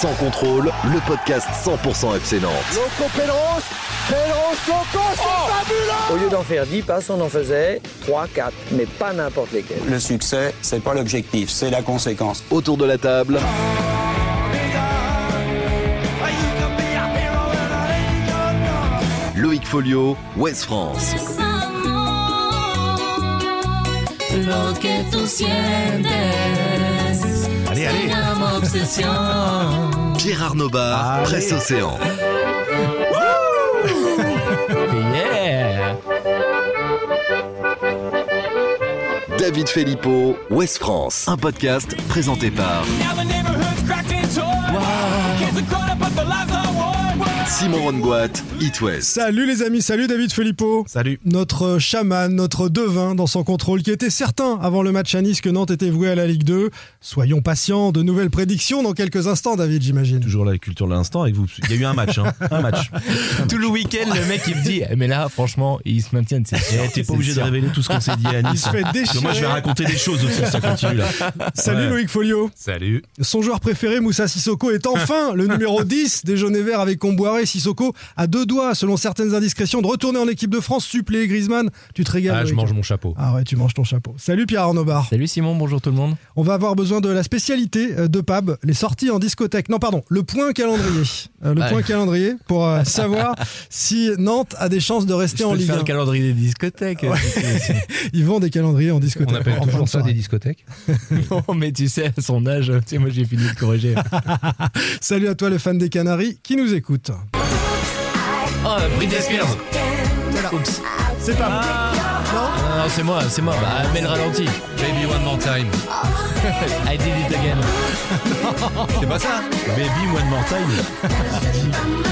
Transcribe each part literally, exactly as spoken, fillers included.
Sans contrôle, le podcast cent pour cent F C Nantes. Loco Pedros, Pedros, Loco, c'est oh fabuleux! Au lieu d'en faire dix passes, on en faisait trois, quatre, mais pas n'importe lesquels. Le succès, c'est pas l'objectif, c'est la conséquence. Autour de la table, Loïc Folio, Ouest France. Lo que tú sientes. Allez, allez. Pierre Arnaud Bar, Presse Océan. Yeah. David Filippo, Ouest France. Un podcast présenté par Simon Rongoat, It West. Salut les amis, salut David Filippo. Salut. Notre chaman, notre devin dans son contrôle qui était certain avant le match à Nice que Nantes était voué à la Ligue deux. Soyons patients, de nouvelles prédictions dans quelques instants, David, j'imagine. Toujours la culture de l'instant avec vous. Il y a eu un match, hein. Un match. Tout le week-end, le mec il me dit mais là franchement ils se maintiennent. C'est Eh, t'es pas obligé de révéler tout ce qu'on s'est dit à Nice. Il se fait déchirer. Moi je vais raconter des choses aussi si ça continue là. Salut Ouais. Loïc Folio. Salut. Son joueur préféré, Moussa Sissoko, est enfin le numéro dix des jaunes et verts avec Comboiré. Sissoko a deux doigts, selon certaines indiscrétions, de retourner en équipe de France, suppléer Griezmann. Tu te régales. Ah, je Loïc. mange mon chapeau. Ah ouais, tu manges ton chapeau. Salut Pierre Arnaud Bar. Salut Simon, bonjour tout le monde. On va avoir besoin de la spécialité de Pab, les sorties en discothèque. Non, pardon, le point calendrier. Euh, le Ouais. point calendrier pour euh, savoir si Nantes a des chances de rester Je en peux te Ligue faire un. le calendrier des discothèques. Ils vendent des calendriers en discothèque. On appelle Enfin, toujours ça ça va. des discothèques. Non mais tu sais, à son âge, tu sais, moi j'ai fini de corriger. Salut à toi le fan des Canaries qui nous écoute. Oh, Britney Spears. Oups. C'est pas Non, non, c'est moi, c'est moi. Bah, mets le ralenti. Baby one more time. I did it again. C'est pas ça. Baby one more time.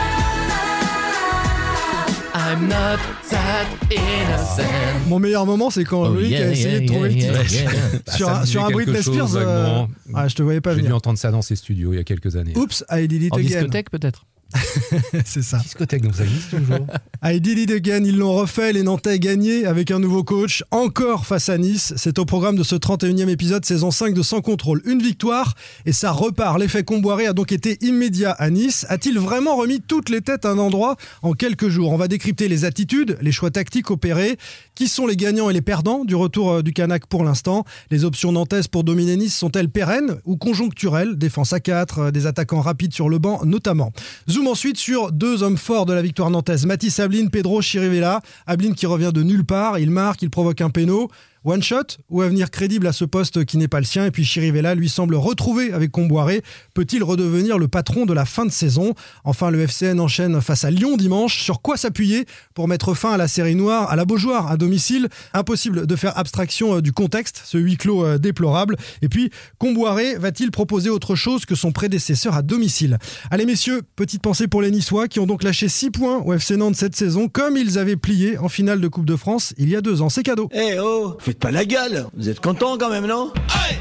I'm not that innocent. Mon meilleur moment, c'est quand Oh, Loïc yeah, a essayé yeah, de trouver yeah, le titre. yeah, yeah. Sur Ça un, me sur dit un quelque Britney chose, Spears, euh, vaguement. ah, je te voyais pas J'ai dû venir. entendre ça dans ces studios il y a quelques années. Oups, I did it En again. discothèque peut-être. C'est ça. Discothèque, donc ça existe toujours. I did it again, ils l'ont refait, les Nantais gagné avec un nouveau coach, encore face à Nice. C'est au programme de ce trente et unième épisode, saison cinq de Sans Contrôle. Une victoire et ça repart. L'effet Comboiré a donc été immédiat à Nice. A-t-il vraiment remis toutes les têtes à un endroit en quelques jours? On va décrypter les attitudes, les choix tactiques opérés. Qui sont les gagnants et les perdants du retour du Canac pour l'instant? Les options nantaises pour dominer Nice sont-elles pérennes ou conjoncturelles? Défense à quatre, des attaquants rapides sur le banc notamment. Zoom ensuite sur deux hommes forts de la victoire nantaise. Mathis Ablin, Pedro Chirivella. Ablin qui revient de nulle part, il marque, il provoque un péno. One shot ou avenir crédible à ce poste qui n'est pas le sien? Et puis Chirivella lui semble retrouver avec Comboiré. Peut-il redevenir le patron de la fin de saison? Enfin, le F C N enchaîne face à Lyon dimanche. Sur quoi s'appuyer pour mettre fin à la série noire à la Beaujoire à domicile? Impossible de faire abstraction du contexte, ce huis clos déplorable. Et puis, Comboiré va-t-il proposer autre chose que son prédécesseur à domicile? Allez messieurs, petite pensée pour les Niçois qui ont donc lâché six points au F C Nantes cette saison, comme ils avaient plié en finale de Coupe de France il y a deux ans. C'est cadeau. Eh oh, faites pas la gueule, vous êtes contents quand même, non?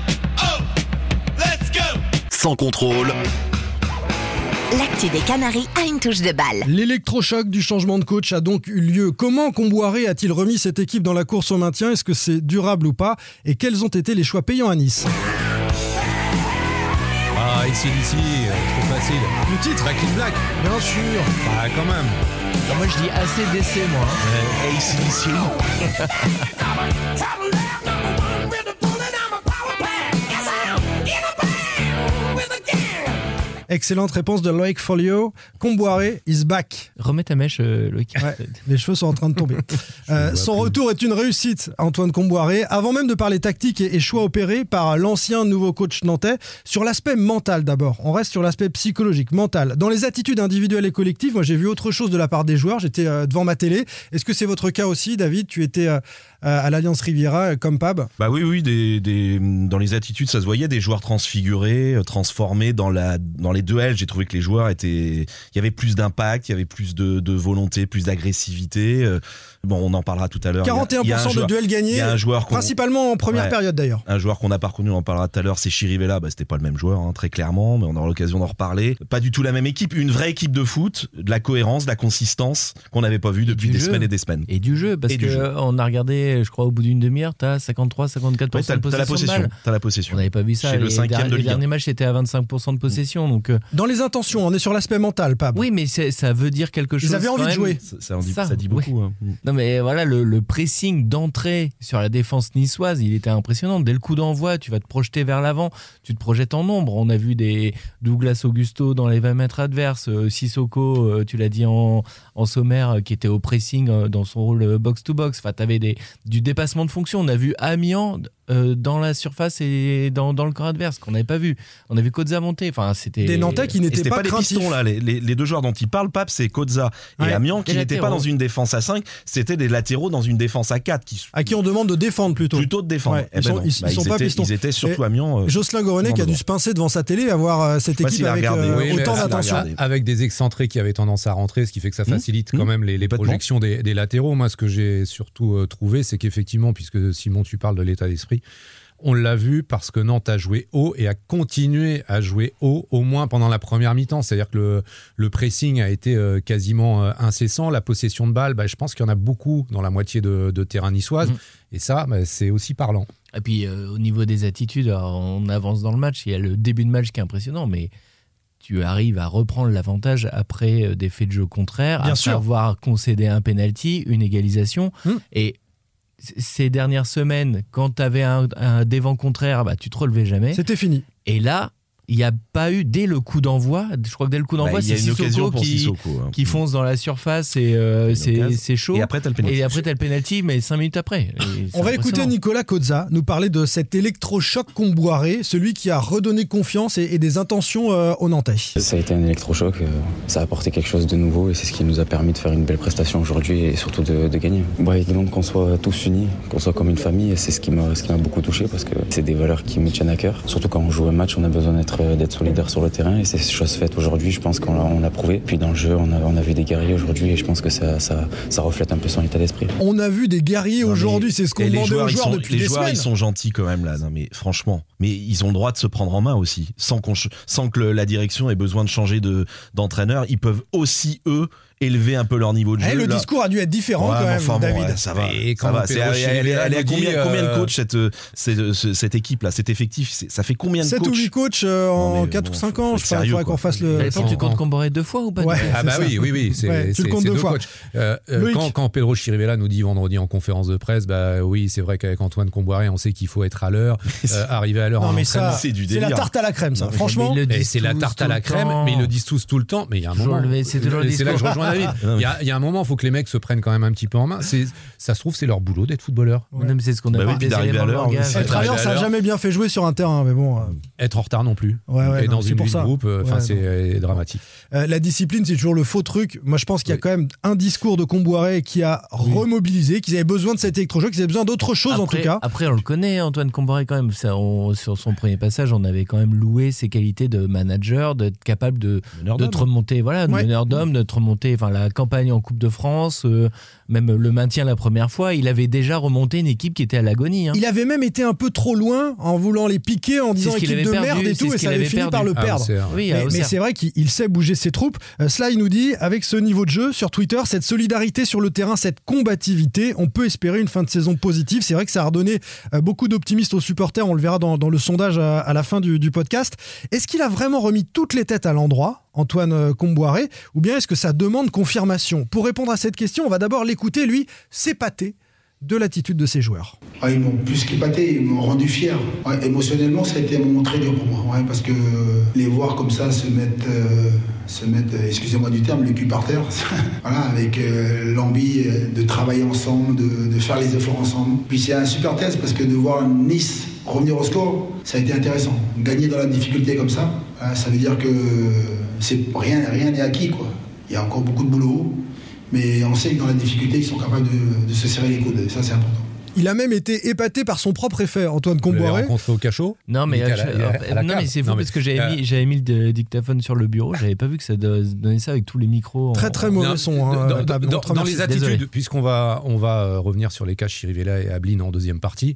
Sans contrôle, L'actu des Canaries a une touche de balle. L'électrochoc du changement de coach a donc eu lieu. Comment Comboiré a-t-il remis cette équipe dans la course au maintien? Est-ce que c'est durable ou pas? Et quels ont été les choix payants à Nice? Ah, ici, ici, trop facile. Le titre, Back in Black. bien sûr. Bah, quand même. Alors, moi je dis A C D C moi. Hey, ici, ici. Excellente réponse de Loïc Folio. Comboiré is back. Remets ta mèche euh, Loïc. Ouais, les cheveux sont en train de tomber. Euh, son retour est une réussite, Antoine Comboiré. Avant même de parler tactique et, et choix opérés par l'ancien nouveau coach nantais, sur l'aspect mental d'abord. On reste sur l'aspect psychologique, mental. Dans les attitudes individuelles et collectives, moi j'ai vu autre chose de la part des joueurs. J'étais euh, devant ma télé. Est-ce que c'est votre cas aussi, David? Tu étais euh, à l'Alliance Riviera euh, comme Pab. Bah oui, oui, des, des, dans les attitudes, ça se voyait, des joueurs transfigurés, euh, transformés dans, la, dans les duels. J'ai trouvé que les joueurs étaient, il y avait plus d'impact, il y avait plus de, de volonté, plus d'agressivité. Euh, bon, on en parlera tout à l'heure. quarante et un pour cent Il y a- il y a un de joueur- duels gagnés, il y a un joueur qu'on- principalement en première Ouais. période d'ailleurs. Un joueur qu'on n'a pas reconnu, on en parlera tout à l'heure, c'est Chirivella. Bah, c'était pas le même joueur, hein, très clairement, mais on aura l'occasion d'en reparler. Pas du tout la même équipe, une vraie équipe de foot, de la cohérence, de la consistance qu'on n'avait pas vu depuis du des jeu. semaines et des semaines. Et du jeu, parce Et du jeu. qu'on a regardé après, je crois, au bout d'une demi-heure, t'as cinquante-trois à cinquante-quatre pour cent Ouais, de t'as, t'as possession. la possession. De T'as la possession. On n'avait pas vu ça. Chez le les cinquième derniers, de les Ligue un. derniers matchs étaient à vingt-cinq pour cent de possession. Donc, euh, Dans les intentions, on est sur l'aspect mental, Pab. oui, mais c'est, ça veut dire quelque chose. Ils avaient envie quand de même. jouer. Ça, ça, en dit, Ça, ça dit oui. beaucoup. Hein. Non, mais voilà, le, le pressing d'entrée sur la défense niçoise, il était impressionnant. Dès le coup d'envoi, tu vas te projeter vers l'avant, tu te projettes en nombre. On a vu des Douglas Augusto dans les vingt mètres adverses, euh, Sissoko, euh, tu l'as dit en, en sommaire, euh, qui était au pressing euh, dans son rôle euh, box-to-box. Enfin, tu avais des, du dépassement de fonction. On a vu Amiens euh, dans la surface et dans, dans le camp adverse, qu'on n'avait pas vu. On a vu Koza monter. Enfin, c'était... Des Nantais qui Et n'étaient c'était pas, pas, les craintifs. pistons là, les, les, les deux joueurs dont il parle, Pape, c'est Koza et Ouais. Amiens, qui Les n'étaient pas latéraux. dans une défense à cinq, c'était des latéraux dans une défense à quatre, qui À qui on demande de défendre plutôt. plutôt de défendre. Ouais, Eh ils ben sont- non. ils- ils Bah, sont pas étaient, pistons. ils étaient surtout Et Amiens. euh, Jocelyn Gorenet qui a dû se pincer devant sa télé à voir euh, cette Je sais pas équipe s'il a avec regardé. euh, Oui, mais autant avec- d'attention. regardé. Avec des excentrés qui avaient tendance à rentrer, ce qui fait que ça facilite Mmh. quand même les, les Complètement. projections des, des latéraux. Moi, ce que j'ai surtout euh, trouvé, c'est qu'effectivement, puisque Simon, tu parles de l'état d'esprit, on l'a vu parce que Nantes a joué haut et a continué à jouer haut, au moins pendant la première mi-temps. C'est-à-dire que le, le pressing a été euh, quasiment euh, incessant. La possession de balle, bah, je pense qu'il y en a beaucoup dans la moitié de, de terrain niçoise. Mmh. Et ça, bah, c'est aussi parlant. Et puis, euh, au niveau des attitudes, alors, on avance dans le match. Il y a le début de match qui est impressionnant, mais tu arrives à reprendre l'avantage après euh, des faits de jeu contraires, Bien après sûr. avoir concédé un penalty, une égalisation. Mmh. Et c- ces dernières semaines, quand tu avais un, un des vents contraires, bah, tu te relevais jamais. C'était fini. Et là, il n'y a pas eu, dès le coup d'envoi, je crois que dès le coup Bah, d'envoi, il y a c'est une occasion Sissoko pour qui, Sissoko. hein. qui fonce dans la surface et euh, Une c'est, occasion. c'est chaud. Et après, t'as le pénalty. Et après, t'as le penalty, mais cinq minutes après. Et c'est On va écouter impressionnant. Nicolas Koza nous parler de cet électrochoc Comboiré, celui qui a redonné confiance et, et des intentions euh, aux Nantais. Ça a été un électrochoc, euh, ça a apporté quelque chose de nouveau et c'est ce qui nous a permis de faire une belle prestation aujourd'hui et surtout de, de gagner. Ouais, il demande qu'on soit tous unis, qu'on soit comme une famille et c'est ce qui m'a, ce qui m'a beaucoup touché parce que c'est des valeurs qui me tiennent à cœur. Surtout quand on joue un match, on a besoin d'être, d'être solidaire sur le terrain et c'est chose faite aujourd'hui, je pense qu'on l'a, on l'a prouvé. Puis dans le jeu, on a, on a vu des guerriers aujourd'hui et je pense que ça, ça, ça reflète un peu son état d'esprit. On a vu des guerriers Non, aujourd'hui, mais- c'est ce qu'on et les demandait aux ils joueurs sont, depuis les des joueurs, semaines. ils sont gentils quand même là. Non, mais franchement, mais ils ont le droit de se prendre en main aussi, sans qu'on, ch- sans que le- la direction ait besoin de changer de d'entraîneur. Ils peuvent aussi eux élever un peu leur niveau de jeu. Eh, le là. discours a dû être différent Ouais, quand mais même, enfin, bon, David. ouais, ça va. Et ça quand va. C'est, Pedro elle, elle, elle, elle est à nous combien, dit, combien de euh, coachs cette, cette, ce- cette équipe là, cet effectif c'est- ça fait combien de sept coachs ou huit coachs euh, en Non, mais quatre bon, ou cinq faut ans, être je crois. Il sérieux, faudrait quoi. qu'on fasse le. Ça dépend, tu comptes Comboré deux fois ou pas? Ouais. Ah c'est bah ça. oui, oui, oui, c'est, Ouais, tu c'est, le comptes c'est deux fois. coachs. Euh, euh, Loïc. quand, quand Pedro Chirivella nous dit vendredi en conférence de presse, bah oui, c'est vrai qu'avec Antoine Comboiré, on sait qu'il faut être à l'heure, euh, arriver à l'heure Non en mais entraînement. ça, c'est du c'est la délire. tarte à la crème, ça. Non, mais Franchement, Mais ils le Et disent c'est la tous, tarte tout à la le crème, temps. mais ils le disent tous tout le temps. Mais il y a un Toujours moment, le- c'est toujours le c'est là que je discours. rejoins David. Il y a, il y a un moment, il faut que les mecs se prennent quand même un petit peu en main. C'est, ça se trouve, c'est leur boulot d'être footballeur. Non, mais c'est ce qu'on Bah appelle oui, puis des d'arriver éléments à de l'heure, langage. c'est- être à l'heure, ça n'a jamais bien fait jouer sur un terrain, mais bon. euh, Être en retard non plus. Ouais, ouais, et non, dans c'est une pour vie de ça. groupe, euh, enfin, Ouais, c'est euh, dramatique. Euh, la discipline, c'est toujours le faux truc. Moi, je pense qu'il y a Oui. quand même un discours de Comboiré qui a remobilisé, qu'ils avaient besoin de cet électrochoc, qu'ils avaient besoin d'autre chose en Après- tout cas. Après, on le connaît, Antoine Comboré, quand même. Ça, on- sur son premier passage, on avait quand même loué ses qualités de manager, d'être capable de, Meneur de d'homme. te remonter, voilà, de Ouais. meneur d'homme, de te remonter, enfin, la campagne en Coupe de France, euh, même le maintien la première fois. Il avait déjà remonté une équipe qui était à l'agonie. Hein. Il avait même été un peu trop loin en voulant les piquer, en disant ce qu'il équipe avait de perdu, merde et c'est tout, ce et qu'il ça avait avait fini perdu. par le Ah, perdre. c'est- Oui, à Mais, mais Auxerre. c'est vrai qu'il il sait bouger ses troupes. Euh, cela, il nous dit, avec ce niveau de jeu sur Twitter, cette solidarité sur le terrain, cette combativité, on peut espérer une fin de saison positive. C'est vrai que ça a redonné euh, beaucoup d'optimisme aux supporters. On le verra dans, dans le sondage à, à la fin du, du podcast. Est-ce qu'il a vraiment remis toutes les têtes à l'endroit, Antoine euh, Comboiré, ou bien est-ce que ça demande confirmation? Pour répondre à cette question, on va d'abord l'écouter, lui, s'épater de l'attitude de ses joueurs. Ouais, ils m'ont plus qu'épaté, ils m'ont rendu fier. Ouais, émotionnellement, ça a été un moment très dur pour moi, ouais, parce que les voir comme ça se mettre, euh, se mettre, euh, excusez-moi du terme, le cul par terre, voilà, avec euh, l'envie de travailler ensemble, de, de faire les efforts ensemble. Puis c'est un super test parce que de voir Nice revenir au score, ça a été intéressant. Gagner dans la difficulté comme ça, hein, ça veut dire que c'est rien, rien n'est acquis, quoi. Il y a encore beaucoup de boulot. Mais on sait que dans la difficulté, ils sont capables de, de se serrer les coudes. Et ça, c'est important. Il a même été épaté par son propre effet, Antoine Vous l'avez Comboiré. rencontré au cachot. Non mais, Il était à la- euh, à la non, cave. mais c'est fou Non, mais, parce que j'avais euh, mis, j'avais mis le de- dictaphone sur le bureau, j'avais pas vu que ça do- donnait ça avec tous les micros. en- Très très mauvais Non, son. hein, dans, Tab, dans- on te dans remercie. les attitudes, Désolé. puisqu'on va, on va euh, revenir sur les cas Chirivella et Ablin en deuxième partie,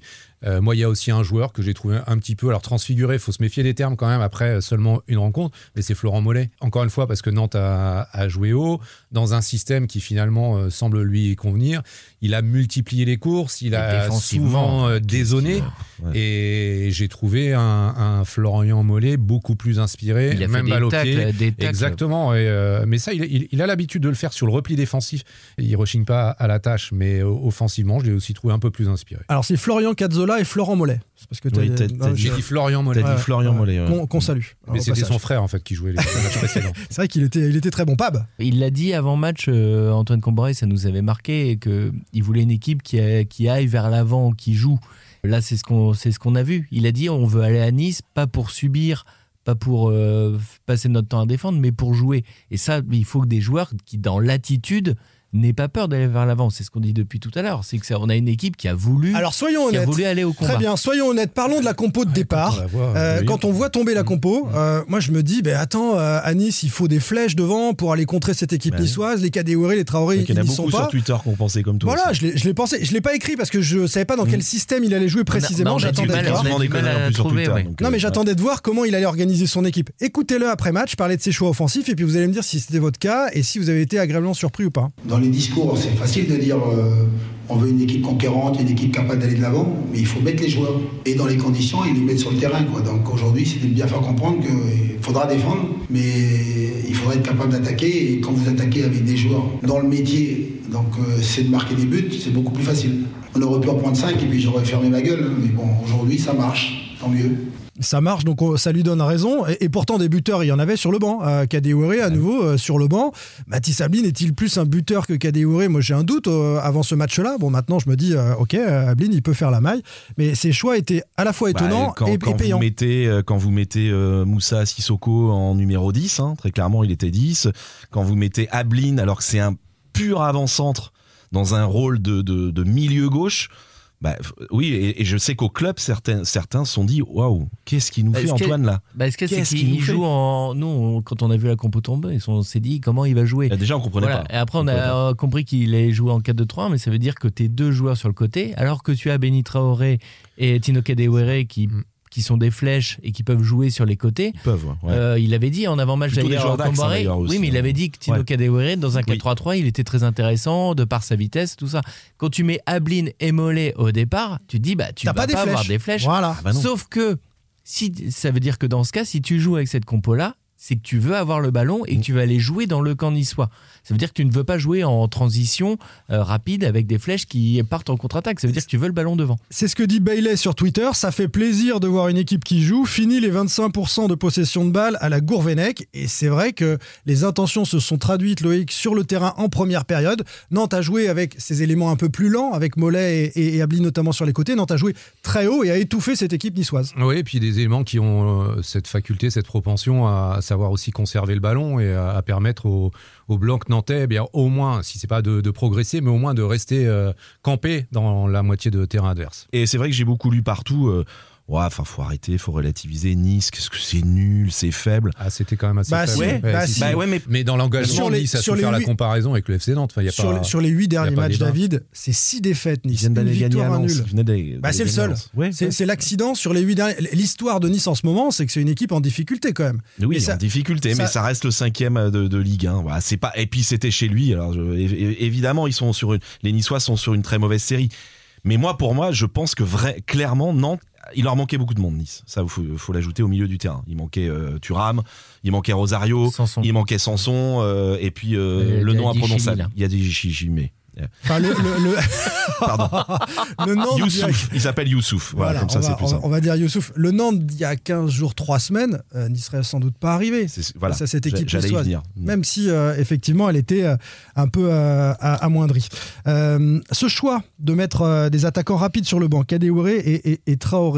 Euh, moi, il y a aussi un joueur que j'ai trouvé un petit peu, alors transfiguré, il faut se méfier des termes quand même après seulement une rencontre, mais c'est Florent Mollet. Encore une fois, parce que Nantes a, a joué haut, dans un système qui finalement euh, semble lui convenir. Il a multiplié les courses, il a souvent euh, dézonné, ouais. Et j'ai trouvé un, un Florian Mollet beaucoup plus inspiré, il a même balle au pied. Des tacles. Exactement, et, euh, mais ça, il, il, il a l'habitude de le faire sur le repli défensif. Il rechigne pas à la tâche, mais euh, offensivement, je l'ai aussi trouvé un peu plus inspiré. Alors c'est Florian Cazzola et Florent Mollet. C'est parce que oui, t'as, t'as, t'as j'ai dit Florian Mollet. T'as dit Florian ouais, Mollet. Ouais. Qu'on, qu'on salue. Mais Alors, c'était passage. son frère en fait qui jouait les matchs précédents. C'est vrai qu'il était, il était très bon. Pab. Il l'a dit avant match, euh, Antoine Comboiré, ça nous avait marqué, et qu'il voulait une équipe qui, a, qui aille vers l'avant, qui joue. Là, c'est ce qu'on, c'est ce qu'on a vu. Il a dit on veut aller à Nice, pas pour subir, pas pour euh, passer notre temps à défendre, mais pour jouer. Et ça, il faut que des joueurs qui, dans l'attitude, n'aient pas peur d'aller vers l'avant. C'est ce qu'on dit depuis tout à l'heure. C'est que ça, on a une équipe qui a voulu, Alors soyons qui honnêtes. a voulu aller au combat. Très bien, soyons honnêtes. Parlons de la compo de ouais, départ. Quand on, voit, euh, oui. quand on voit tomber la compo, euh, moi je me dis, ben attends, euh, à Nice, il faut des flèches devant pour aller contrer cette équipe bah, niçoise. Les Kadewere, les Traoré, ils n'y sont pas. Il y en a beaucoup sur Twitter qu'on pensait comme toi. Voilà, je l'ai, je l'ai pensé. Je l'ai pas écrit parce que je savais pas dans mmh. quel système il allait jouer précisément. On a, j'attendais on a de voir. On a du mal à trouver, ouais. Non, mais j'attendais de voir comment il allait organiser son équipe. Écoutez-le après match, parler de ses choix offensifs, et puis vous allez me dire si c'était votre cas et si vous avez été agréablement surpris ou pas. Dans les discours, c'est facile de dire euh, on veut une équipe conquérante, une équipe capable d'aller de l'avant, mais il faut mettre les joueurs et dans les conditions et les mettre sur le terrain, quoi. Donc aujourd'hui, c'était de bien faire comprendre qu'il faudra défendre, mais il faudra être capable d'attaquer, et quand vous attaquez avec des joueurs dans le métier, donc euh, c'est de marquer des buts, c'est beaucoup plus facile. On aurait pu en prendre cinq et puis j'aurais fermé ma gueule, mais bon, aujourd'hui ça marche, tant mieux. Ça marche, donc ça lui donne raison. Et, et pourtant, des buteurs, il y en avait sur le banc. Euh, Kadewere, à nouveau, euh, sur le banc. Mathis Ablin est-il plus un buteur que Kadewere ? Moi, j'ai un doute euh, avant ce match-là. Bon, maintenant, je me dis, euh, ok, euh, Ablin, il peut faire la maille. Mais ses choix étaient à la fois étonnants bah, quand, et, quand et payants. Vous mettez, euh, quand vous mettez euh, Moussa Sissoko en numéro dix, hein, très clairement, il était dix. Quand vous mettez Ablin, alors que c'est un pur avant-centre, dans un rôle de, de, de milieu gauche... Bah, oui, et, et je sais qu'au club, certains certains se sont dit waouh, qu'est-ce qu'il nous fait Antoine là bah, ce qu'est-ce c'est qu'il joue en. Nous, on, quand on a vu la compo tomber, on s'est dit comment il va jouer. Bah, déjà, on comprenait voilà. pas. Et après, on, on a pas. compris qu'il allait jouer en quatre deux trois, mais ça veut dire que t'es deux joueurs sur le côté, alors que tu as Benny Traoré et Tino Kadewere qui. Mm. qui sont des flèches et qui peuvent jouer sur les côtés. Ils peuvent, ouais. Euh, il avait dit en avant-match Plutôt d'ailleurs, Comboiré, hein, oui, mais il avait dit que Tino ouais. Kadewere, dans un quatre trois trois, il était très intéressant de par sa vitesse, tout ça. Quand tu mets Ablin et Mollet au départ, tu te dis, bah, tu T'as vas pas, pas avoir des flèches. Voilà. Ah bah Sauf que, si, ça veut dire que dans ce cas, si tu joues avec cette compo-là, c'est que tu veux avoir le ballon et que tu vas aller jouer dans le camp niçois. Ça veut dire que tu ne veux pas jouer en transition euh, rapide avec des flèches qui partent en contre-attaque. Ça veut dire que tu veux le ballon devant. C'est ce que dit Bailey sur Twitter. Ça fait plaisir de voir une équipe qui joue. Fini les vingt-cinq pour cent de possession de balle à la Gourvenec. Et c'est vrai que les intentions se sont traduites, Loïc, sur le terrain en première période. Nantes a joué avec ses éléments un peu plus lents, avec Mollet et, et, et Ablin notamment sur les côtés. Nantes a joué très haut et a étouffé cette équipe niçoise. Oui, et puis des éléments qui ont euh, cette faculté, cette propension à, à savoir aussi conserver le ballon et à, à permettre aux, aux Blancs nantais, eh bien, au moins, si c'est pas de, de progresser, mais au moins de rester euh, campé dans la moitié de terrain adverse. Et c'est vrai que j'ai beaucoup lu partout... Euh... Ouais, enfin, faut arrêter, faut relativiser. Nice, qu'est-ce que c'est nul, c'est faible. Ah, c'était quand même assez bah, faible. Ouais, ouais, bah, si, si. Bah, ouais, mais, mais dans l'engagement, les, Nice a su faire la comparaison avec le F C Nantes. Enfin, y a sur, pas, les, sur les huit derniers matchs, débat. David, c'est six défaites, Nice. Ils viennent d'aller une gagner victoire, à Lens. un nul. Bah, c'est le seul. Ouais, c'est, ouais. c'est l'accident sur les huit derniers. L'histoire de Nice en ce moment, c'est que c'est une équipe en difficulté quand même. Oui, et en ça, difficulté, ça... mais ça reste le cinquième de, de Ligue un. Voilà, c'est pas. Et puis c'était chez lui. Alors je... évidemment, ils sont sur une... les Niçois sont sur une très mauvaise série. Mais moi, pour moi, je pense que vrai, clairement, Nantes. Il leur manquait beaucoup de monde, Nice. Ça, il faut, faut l'ajouter au milieu du terrain. Il manquait euh, Thuram, il manquait Rosario, Sanson. il manquait Sanson, euh, et puis euh, le nom imprononçable. Il y a des Chimé. Enfin, le, le, le... Pardon. Le Nantes Youssouf, il s'appelle Youssouf. Voilà, voilà, comme ça, va, c'est plus on, simple. On va dire Youssouf. Le Nantes, il y a quinze jours, trois semaines, euh, n'y serait sans doute pas arrivé. C'est, voilà, ça, cette équipe j'allais y venir. Même si, euh, effectivement, elle était euh, un peu euh, amoindrie. Euh, ce choix de mettre euh, des attaquants rapides sur le banc, Kadewere et, et, et Traoré,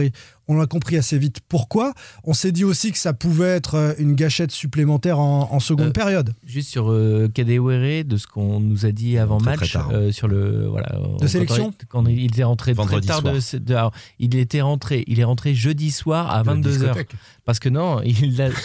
On l'a compris assez vite pourquoi. On s'est dit aussi que ça pouvait être une gâchette supplémentaire en, en seconde euh, période. Juste sur euh, Kadewere, de ce qu'on nous a dit avant très, match, très euh, sur le voilà. De sélection. Quand, quand il était rentré Vendredi très tard, de, de, alors, il était rentré, il est rentré jeudi soir à vingt-deux heures. Parce que non, il a,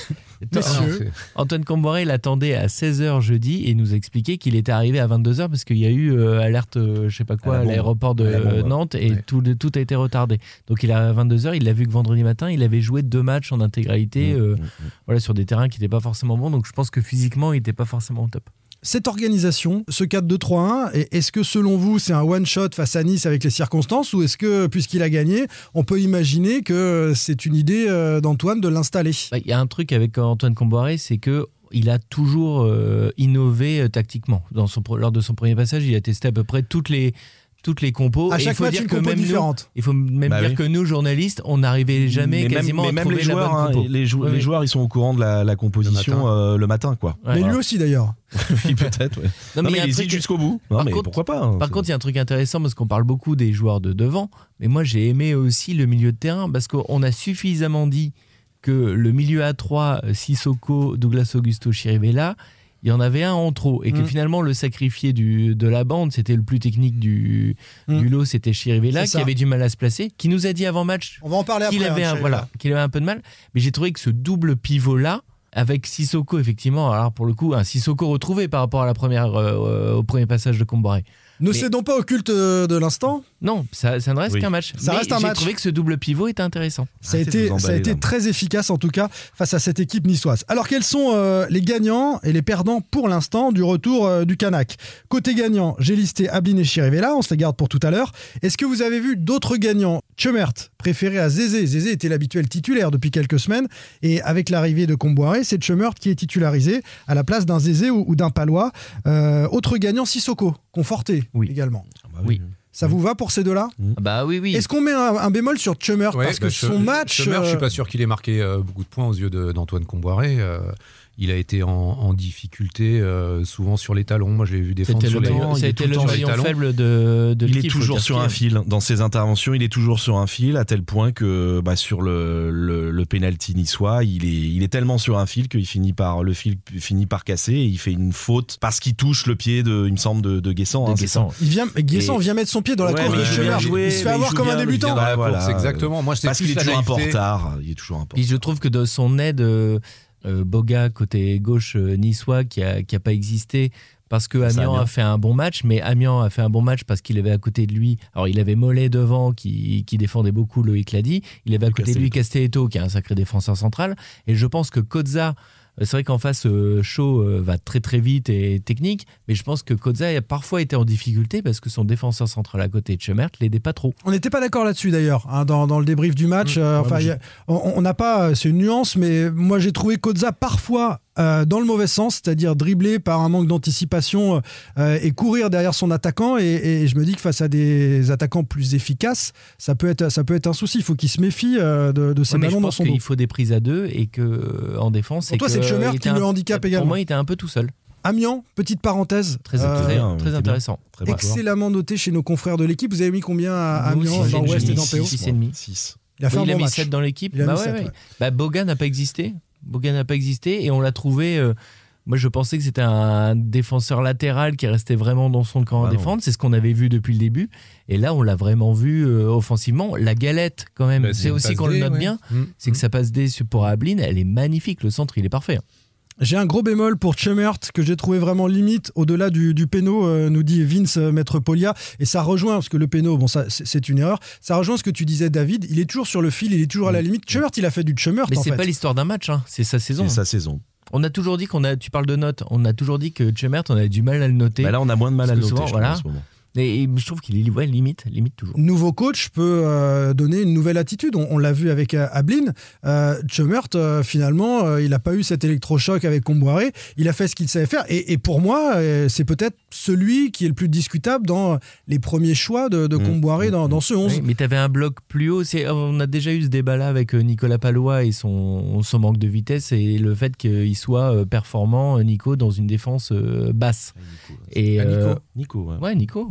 Antoine Kombouaré l'attendait à seize heures jeudi et il nous a expliqué qu'il était arrivé à vingt-deux heures parce qu'il y a eu euh, alerte, euh, je sais pas quoi, à, à l'aéroport de bombe, Nantes et ouais. tout, tout a été retardé. Donc il est à vingt-deux heures, il l'a vu que vendredi matin, il avait joué deux matchs en intégralité, mmh, euh, mmh. voilà, sur des terrains qui n'étaient pas forcément bons. Donc je pense que physiquement, il n'était pas forcément au top. Cette organisation, ce quatre deux trois un, est-ce que selon vous c'est un one-shot face à Nice avec les circonstances ou est-ce que, puisqu'il a gagné, on peut imaginer que c'est une idée d'Antoine de l'installer ? Il bah, y a un truc avec Antoine Kombouaré, c'est que il a toujours euh, innové euh, tactiquement. Dans son, lors de son premier passage, il a testé à peu près toutes les... toutes les compos. À chaque il faut match, dire une que compo même différente. Nous, il faut même bah dire oui. que nous, journalistes, on n'arrivait jamais mais quasiment même, à même trouver les joueurs, la bonne compo. Hein, les, jou- oui. les joueurs, ils sont au courant de la, la composition le matin, euh, le matin quoi. Ouais. Mais voilà. Lui aussi d'ailleurs. Oui, peut-être. Ouais. Non, non, mais, mais il hésite truc... jusqu'au bout. Non, par mais contre, pourquoi pas hein, Par c'est... contre, il y a un truc intéressant parce qu'on parle beaucoup des joueurs de devant, mais moi j'ai aimé aussi le milieu de terrain parce qu'on a suffisamment dit que le milieu à trois, Sissoko, Douglas Augusto, Chirivella, il y en avait un en trop et que mmh. finalement le sacrifié du, de la bande, c'était le plus technique du, mmh. du lot, c'était Chirivella qui avait du mal à se placer, qui nous a dit avant match On va en parler qu'il, après, avait hein, un, voilà, qu'il avait un peu de mal, mais j'ai trouvé que ce double pivot là avec Sissoko effectivement, alors pour le coup un Sissoko retrouvé par rapport à la première, euh, au premier passage de Kombouaré. Ne mais... cédons pas au culte de l'instant. Non, ça, ça ne reste oui. qu'un match. Ça mais reste un j'ai match. trouvé que ce double pivot était intéressant. Ça a été, ça a été très efficace en tout cas face à cette équipe niçoise. Alors quels sont euh, les gagnants et les perdants pour l'instant du retour euh, du Canac ? Côté gagnant, j'ai listé Ablin et Chirivella, on se les garde pour tout à l'heure. Est-ce que vous avez vu d'autres gagnants ? Tchemert, préféré à Zézé. Zézé était l'habituel titulaire depuis quelques semaines et avec l'arrivée de Kombouaré, c'est Tchemert qui est titularisé à la place d'un Zézé ou, ou d'un Palois. Euh, autre gagnant, Sissoko, conforté oui. également. Ah bah oui. Ça vous va pour ces deux-là ? Bah oui, oui. Est-ce qu'on met un, un bémol sur Tchemert ouais, parce que bah, son match... Tchemert, euh... je suis pas sûr qu'il ait marqué euh, beaucoup de points aux yeux de, d'Antoine Kombouaré. Euh, il a été en, en difficulté euh, souvent sur les talons. Moi, je l'ai vu défendre C'était sur le les talons. talons. C'était le maillon faible de, de il l'équipe. Il est toujours sur un fil. Dans ses interventions, il est toujours sur un fil à tel point que bah, sur le, le, le penalty niçois, il est, il est tellement sur un fil qu'il finit par, le fil finit par casser et il fait une faute parce qu'il touche le pied, de, il me semble, de, de Guessant. De hein, Guessant. Il vient, Guessant et... vient mettre son pied dans la ouais, course de Tchemert. Il se fait avoir comme un débutant. Bah, voilà. C'est exactement. Moi, parce qu'il est toujours un peu en retard. Il est toujours un peu. Et je trouve que de son aide, euh, Boga côté gauche euh, niçois qui a qui a pas existé. Parce que Amiens a fait un bon match, mais Amiens a fait un bon match parce qu'il avait à côté de lui, alors il avait Mollet devant qui, qui défendait beaucoup, Loïc l'a dit, il avait à côté de lui Castelletto qui est un sacré défenseur central, et je pense que Kozza, c'est vrai qu'en face, euh, Shaw euh, va très très vite et technique, mais je pense que Kozza a parfois été en difficulté parce que son défenseur central à côté de Tchemert l'aidait pas trop. On n'était pas d'accord là-dessus d'ailleurs, hein, dans, dans le débrief du match. Mmh, euh, enfin, ouais, a, on n'a pas, c'est une nuance, mais moi j'ai trouvé Kozza parfois euh, dans le mauvais sens, c'est-à-dire dribbler par un manque d'anticipation euh, et courir derrière son attaquant. Et, et je me dis que face à des attaquants plus efficaces, ça peut être, ça peut être un souci. Il faut qu'il se méfie euh, de, de ces ouais, ballons dans son dos. Je pense qu'il faut des prises à deux et que en défense. Pour toi, c'est Tchemert qui le handicape également. Pour moi, il était un peu tout seul. Amiens, petite parenthèse. Très, euh, très, bien, très intéressant. Très excellemment noté chez nos confrères de l'équipe. Vous avez mis combien à Amiens, dans l'Ouest et dans P O ? six virgule cinq. six. Il a fait oui, un il bon a mis match. sept dans l'équipe. Il a bah mis ouais, sept, ouais. ouais. Bah, Boga n'a pas existé. Boga n'a pas existé et on l'a trouvé. Euh, moi, je pensais que c'était un défenseur latéral qui restait vraiment dans son camp ah à défendre. Non. C'est ce qu'on avait vu depuis le début. Et là, on l'a vraiment vu euh, offensivement. La galette, quand même, bah, c'est, c'est aussi qu'on D, le note ouais. bien. Mmh. C'est mmh. que sa passe D pour Ablin, elle est magnifique. Le centre, il est parfait. J'ai un gros bémol pour Tchemert que j'ai trouvé vraiment limite au-delà du, du péno, euh, nous dit Vince euh, Maître Polia, et ça rejoint, parce que le péno, bon ça c'est, c'est une erreur, ça rejoint ce que tu disais David, il est toujours sur le fil, il est toujours à la limite. Tchemert, il a fait du Tchemert. Mais en c'est fait. pas l'histoire d'un match, hein. C'est sa saison. C'est sa saison. On a toujours dit qu'on a, tu parles de notes, on a toujours dit que Tchemert, on avait du mal à le noter. Bah là, on a moins de mal à le noter, souvent, je voilà. pense, en ce moment. Et, et je trouve qu'il est ouais, limite, limite toujours. Nouveau coach peut euh, donner une nouvelle attitude. On, on l'a vu avec euh, Ablin. Euh, Tchemert, euh, finalement, euh, il n'a pas eu cet électrochoc avec Kombouaré. Il a fait ce qu'il savait faire. Et, et pour moi, euh, c'est peut-être celui qui est le plus discutable dans les premiers choix de, de mmh. Kombouaré dans, dans ce onze. Oui, mais tu avais un bloc plus haut. C'est, on a déjà eu ce débat-là avec Nicolas Palois et son, son manque de vitesse et le fait qu'il soit performant, Nico, dans une défense basse. Nico, et, ah, Nico. Euh, Nico, ouais. ouais, Nico.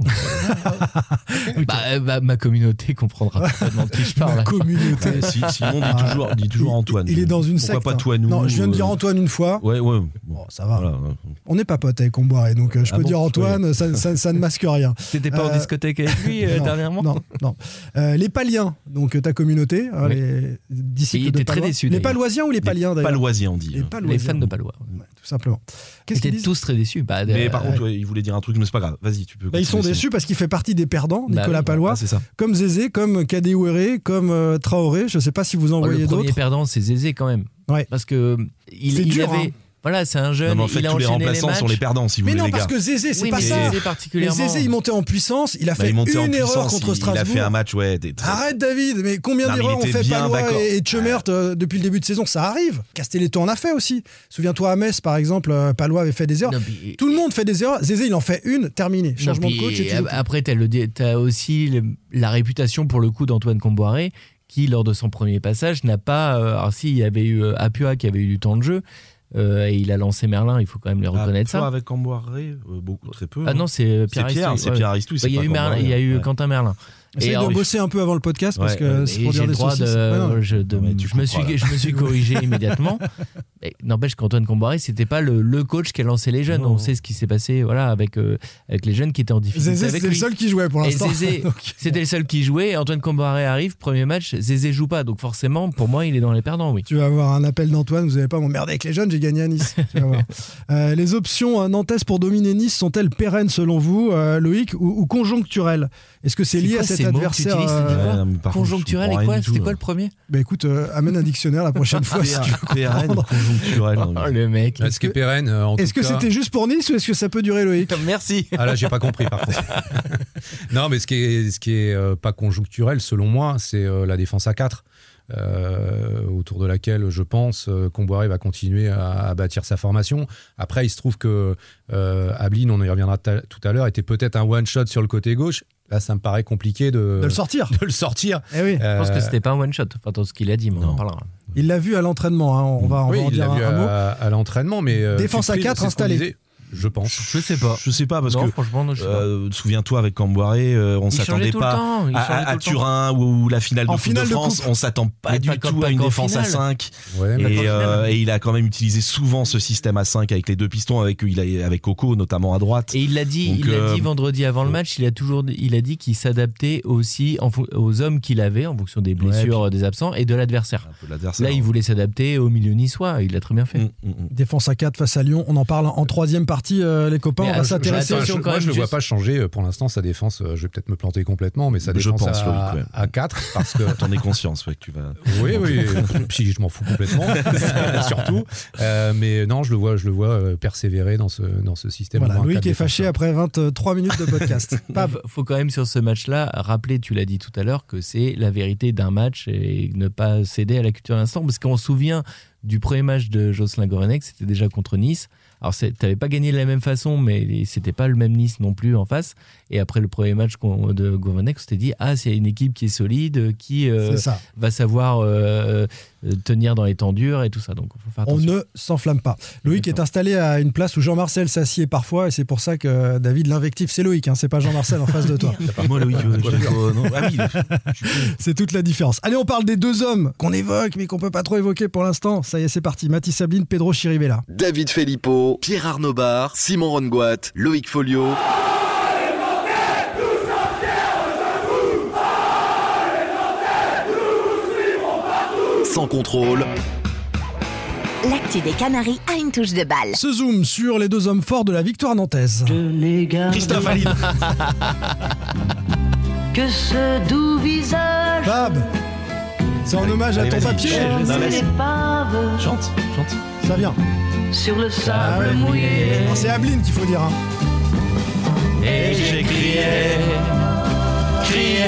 okay. bah, bah, ma communauté comprendra parfaitement de qui je parle. Ma communauté. Si, Simon dit toujours, dit toujours Antoine. Il est dans une Pourquoi secte. pas toi, nous Non, je viens de dire euh... Antoine une fois. Ouais, ouais. Bon, ça va. Voilà. On n'est pas potes avec Comboiré, donc euh, je Ah peux bon, dire Antoine, ça, ça, ça ne masque rien. T'étais pas euh, en discothèque avec lui euh, non, dernièrement? Non, non. Euh, les Paliens, donc ta communauté, hein, oui. les disciples il était de très déçu. Les Paloisiens ou les Paliens d'ailleurs? Paloisiens, on dit. Les, les fans de Palois. Ouais, tout simplement. Ils étaient tous très déçus. Bah, mais euh, par contre, ouais, il voulait dire un truc, mais c'est pas grave. Vas-y, tu peux. Bah, ils sont déçus parce qu'il fait partie des perdants, Nicolas bah, oui, Palois, ah, c'est ça. comme Zézé, comme Kadewere, comme euh, Traoré. Je sais pas si vous en oh, voyez d'autres. Le premier perdant, c'est Zézé quand même. Ouais. Parce que il, c'est il dur, avait. Hein. Voilà, c'est un jeune. Non, mais en fait, il a tous les enchaîné remplaçants les sont les perdants, si vous mais voulez. Mais non, les parce gars. que Zézé, c'est oui, pas mais ça. Zézé particulièrement. Mais Zézé, il montait en puissance. Il a bah, fait il une en erreur puissance, contre il, Strasbourg. Il a fait un match, ouais. Des... Arrête, David. Mais combien non, d'erreurs ont fait Palois et, et Tchemert ah. euh, depuis le début de saison? Ça arrive. Castelletto en a fait aussi. Souviens-toi à Metz, par exemple, euh, Palois avait fait des erreurs. Non, puis... Tout le monde fait des erreurs. Zézé, il en fait une, terminé. Changement non, puis, de coach. Et après, t'as, le, t'as aussi le, la réputation pour le coup d'Antoine Comboiré, qui lors de son premier passage n'a pas. Euh, alors si, il y avait eu euh, Apua qui avait eu du temps de jeu. Euh, et il a lancé Merlin, il faut quand même le reconnaître. Ah, ça. avec Comboiré, euh, beaucoup, très peu. Ah non, c'est Pierre c'est Pierre, Aristou. c'est Pierre Aristou. Bah, il y a eu, Merlin, il y a eu ouais. Quentin Merlin. Essaye de alors, bosser un peu avant le podcast parce ouais, que c'est pour dire des saucisses. De, ouais, je, de, ouais, je, me suis, je me suis corrigé immédiatement. Mais n'empêche qu'Antoine Comboiré, c'était pas le, le coach qui a lancé les jeunes. Non. On sait ce qui s'est passé, voilà, avec euh, avec les jeunes qui étaient en difficulté. Zézé, avec c'était lui. le seul qui jouait pour l'instant. Et Zézé, c'était le seul qui jouait. Et Antoine Comboiré arrive, premier match, Zézé joue pas. Donc forcément, pour moi, il est dans les perdants, oui. Tu vas avoir un appel d'Antoine. Vous n'allez pas m'emmerder avec les jeunes. J'ai gagné à Nice. Tu vas voir. Euh, les options nantaises pour dominer Nice sont-elles pérennes selon vous, euh, Loïc, ou, ou conjoncturelles? Est-ce que c'est, c'est lié quoi, à cet adversaire euh... ouais, Conjoncturel et quoi? C'était quoi le premier? Bah écoute, euh, amène un dictionnaire la prochaine fois si tu veux pérenne, conjoncturel. Oh, le mec. Est-ce que pérenne euh, en Est-ce tout que cas... c'était juste pour Nice ou est-ce que ça peut durer, Loïc? Merci. Ah là, j'ai pas compris par contre. Non, mais ce qui est, ce qui est euh, pas conjoncturel selon moi, c'est euh, la défense à quatre. Euh, autour de laquelle je pense euh, Comboiré va continuer à, à bâtir sa formation. Après, il se trouve que euh, Ablin, on y reviendra ta, tout à l'heure, était peut-être un one-shot sur le côté gauche. Là, ça me paraît compliqué de, de le sortir. De le sortir. Eh oui. Euh, je pense que c'était pas un one-shot, enfin, dans ce qu'il a dit, mais on en parlera. Il l'a vu à l'entraînement, hein. on va, on oui, va en il dire l'a un, vu un mot. À, à l'entraînement, mais euh, défense à quatre installée. Je pense. Je sais pas. Je sais pas parce non, que franchement, non, je sais euh, souviens-toi avec Camboiré, euh, on il s'attendait pas à, à, à Turin ou la finale de en Coupe finale de France, de on s'attend pas mais du pas tout pas à une défense finale. à cinq. Ouais, et, euh, et il a quand même utilisé souvent ce système à cinq avec les deux pistons avec il a, avec Coco notamment à droite. Et il l'a dit, Donc, il l'a euh, dit vendredi avant le match, il a toujours il a dit qu'il s'adaptait aussi en, aux hommes qu'il avait en fonction des blessures ouais, puis, des absents et de l'adversaire. Un peu de l'adversaire. Là, il voulait s'adapter au milieu niçois, il l'a très bien fait. Mmh, mmh. Défense à quatre face à Lyon, on en parle en troisième partie euh, les copains, mais on va je, s'intéresser. Je, je, moi, je ne le vois pas changer pour l'instant sa défense. Je vais peut-être me planter complètement, mais sa je défense pense, à, Loïc, ouais. à quatre parce que t'en es conscience, ouais, que tu vas. Oui, oui. Si je m'en fous complètement, surtout. Euh, mais non, je le vois, je le vois persévérer dans ce dans ce système. Voilà, Loïc est fâché après vingt-trois minutes de podcast. Il faut quand même sur ce match-là rappeler, tu l'as dit tout à l'heure, que c'est la vérité d'un match et ne pas céder à la culture de l'instant, parce qu'on se souvient du premier match de Jocelyn Gourvenec, c'était déjà contre Nice. Alors, t'avais pas gagné de la même façon, mais c'était pas le même Nice non plus en face. Et après le premier match de Gourvenec, on s'était dit, ah, c'est une équipe qui est solide, qui euh, c'est va savoir euh, tenir dans les temps durs et tout ça. Donc, faut faire attention. On ne s'enflamme pas. Loïc est installé à une place où Jean-Marcel s'assied parfois, et c'est pour ça que David l'invective, c'est Loïc, hein, c'est pas Jean-Marcel en face de toi. C'est pas moi, Loïc. Euh, euh, non. Ah oui, c'est toute la différence. Allez, on parle des deux hommes qu'on évoque, mais qu'on peut pas trop évoquer pour l'instant. Ça y est, c'est parti. Mathis Sabline, Pedro Chirivella. David Filippo, Pierre Arnaud Bar, Simon Rongoat, Loïc Folio. Sans contrôle. L'actu des Canaries a une touche de balle. Ce zoom sur les deux hommes forts de la victoire nantaise. Christophe Aline. Que ce doux visage. Bab, c'est en hommage à Allez, ton vas-y. papier. Chante, chante. Ça vient. Sur le sable Ah ouais. mouillé. Alors, c'est Ablin qu'il faut dire. Hein. Et j'ai crié, crié,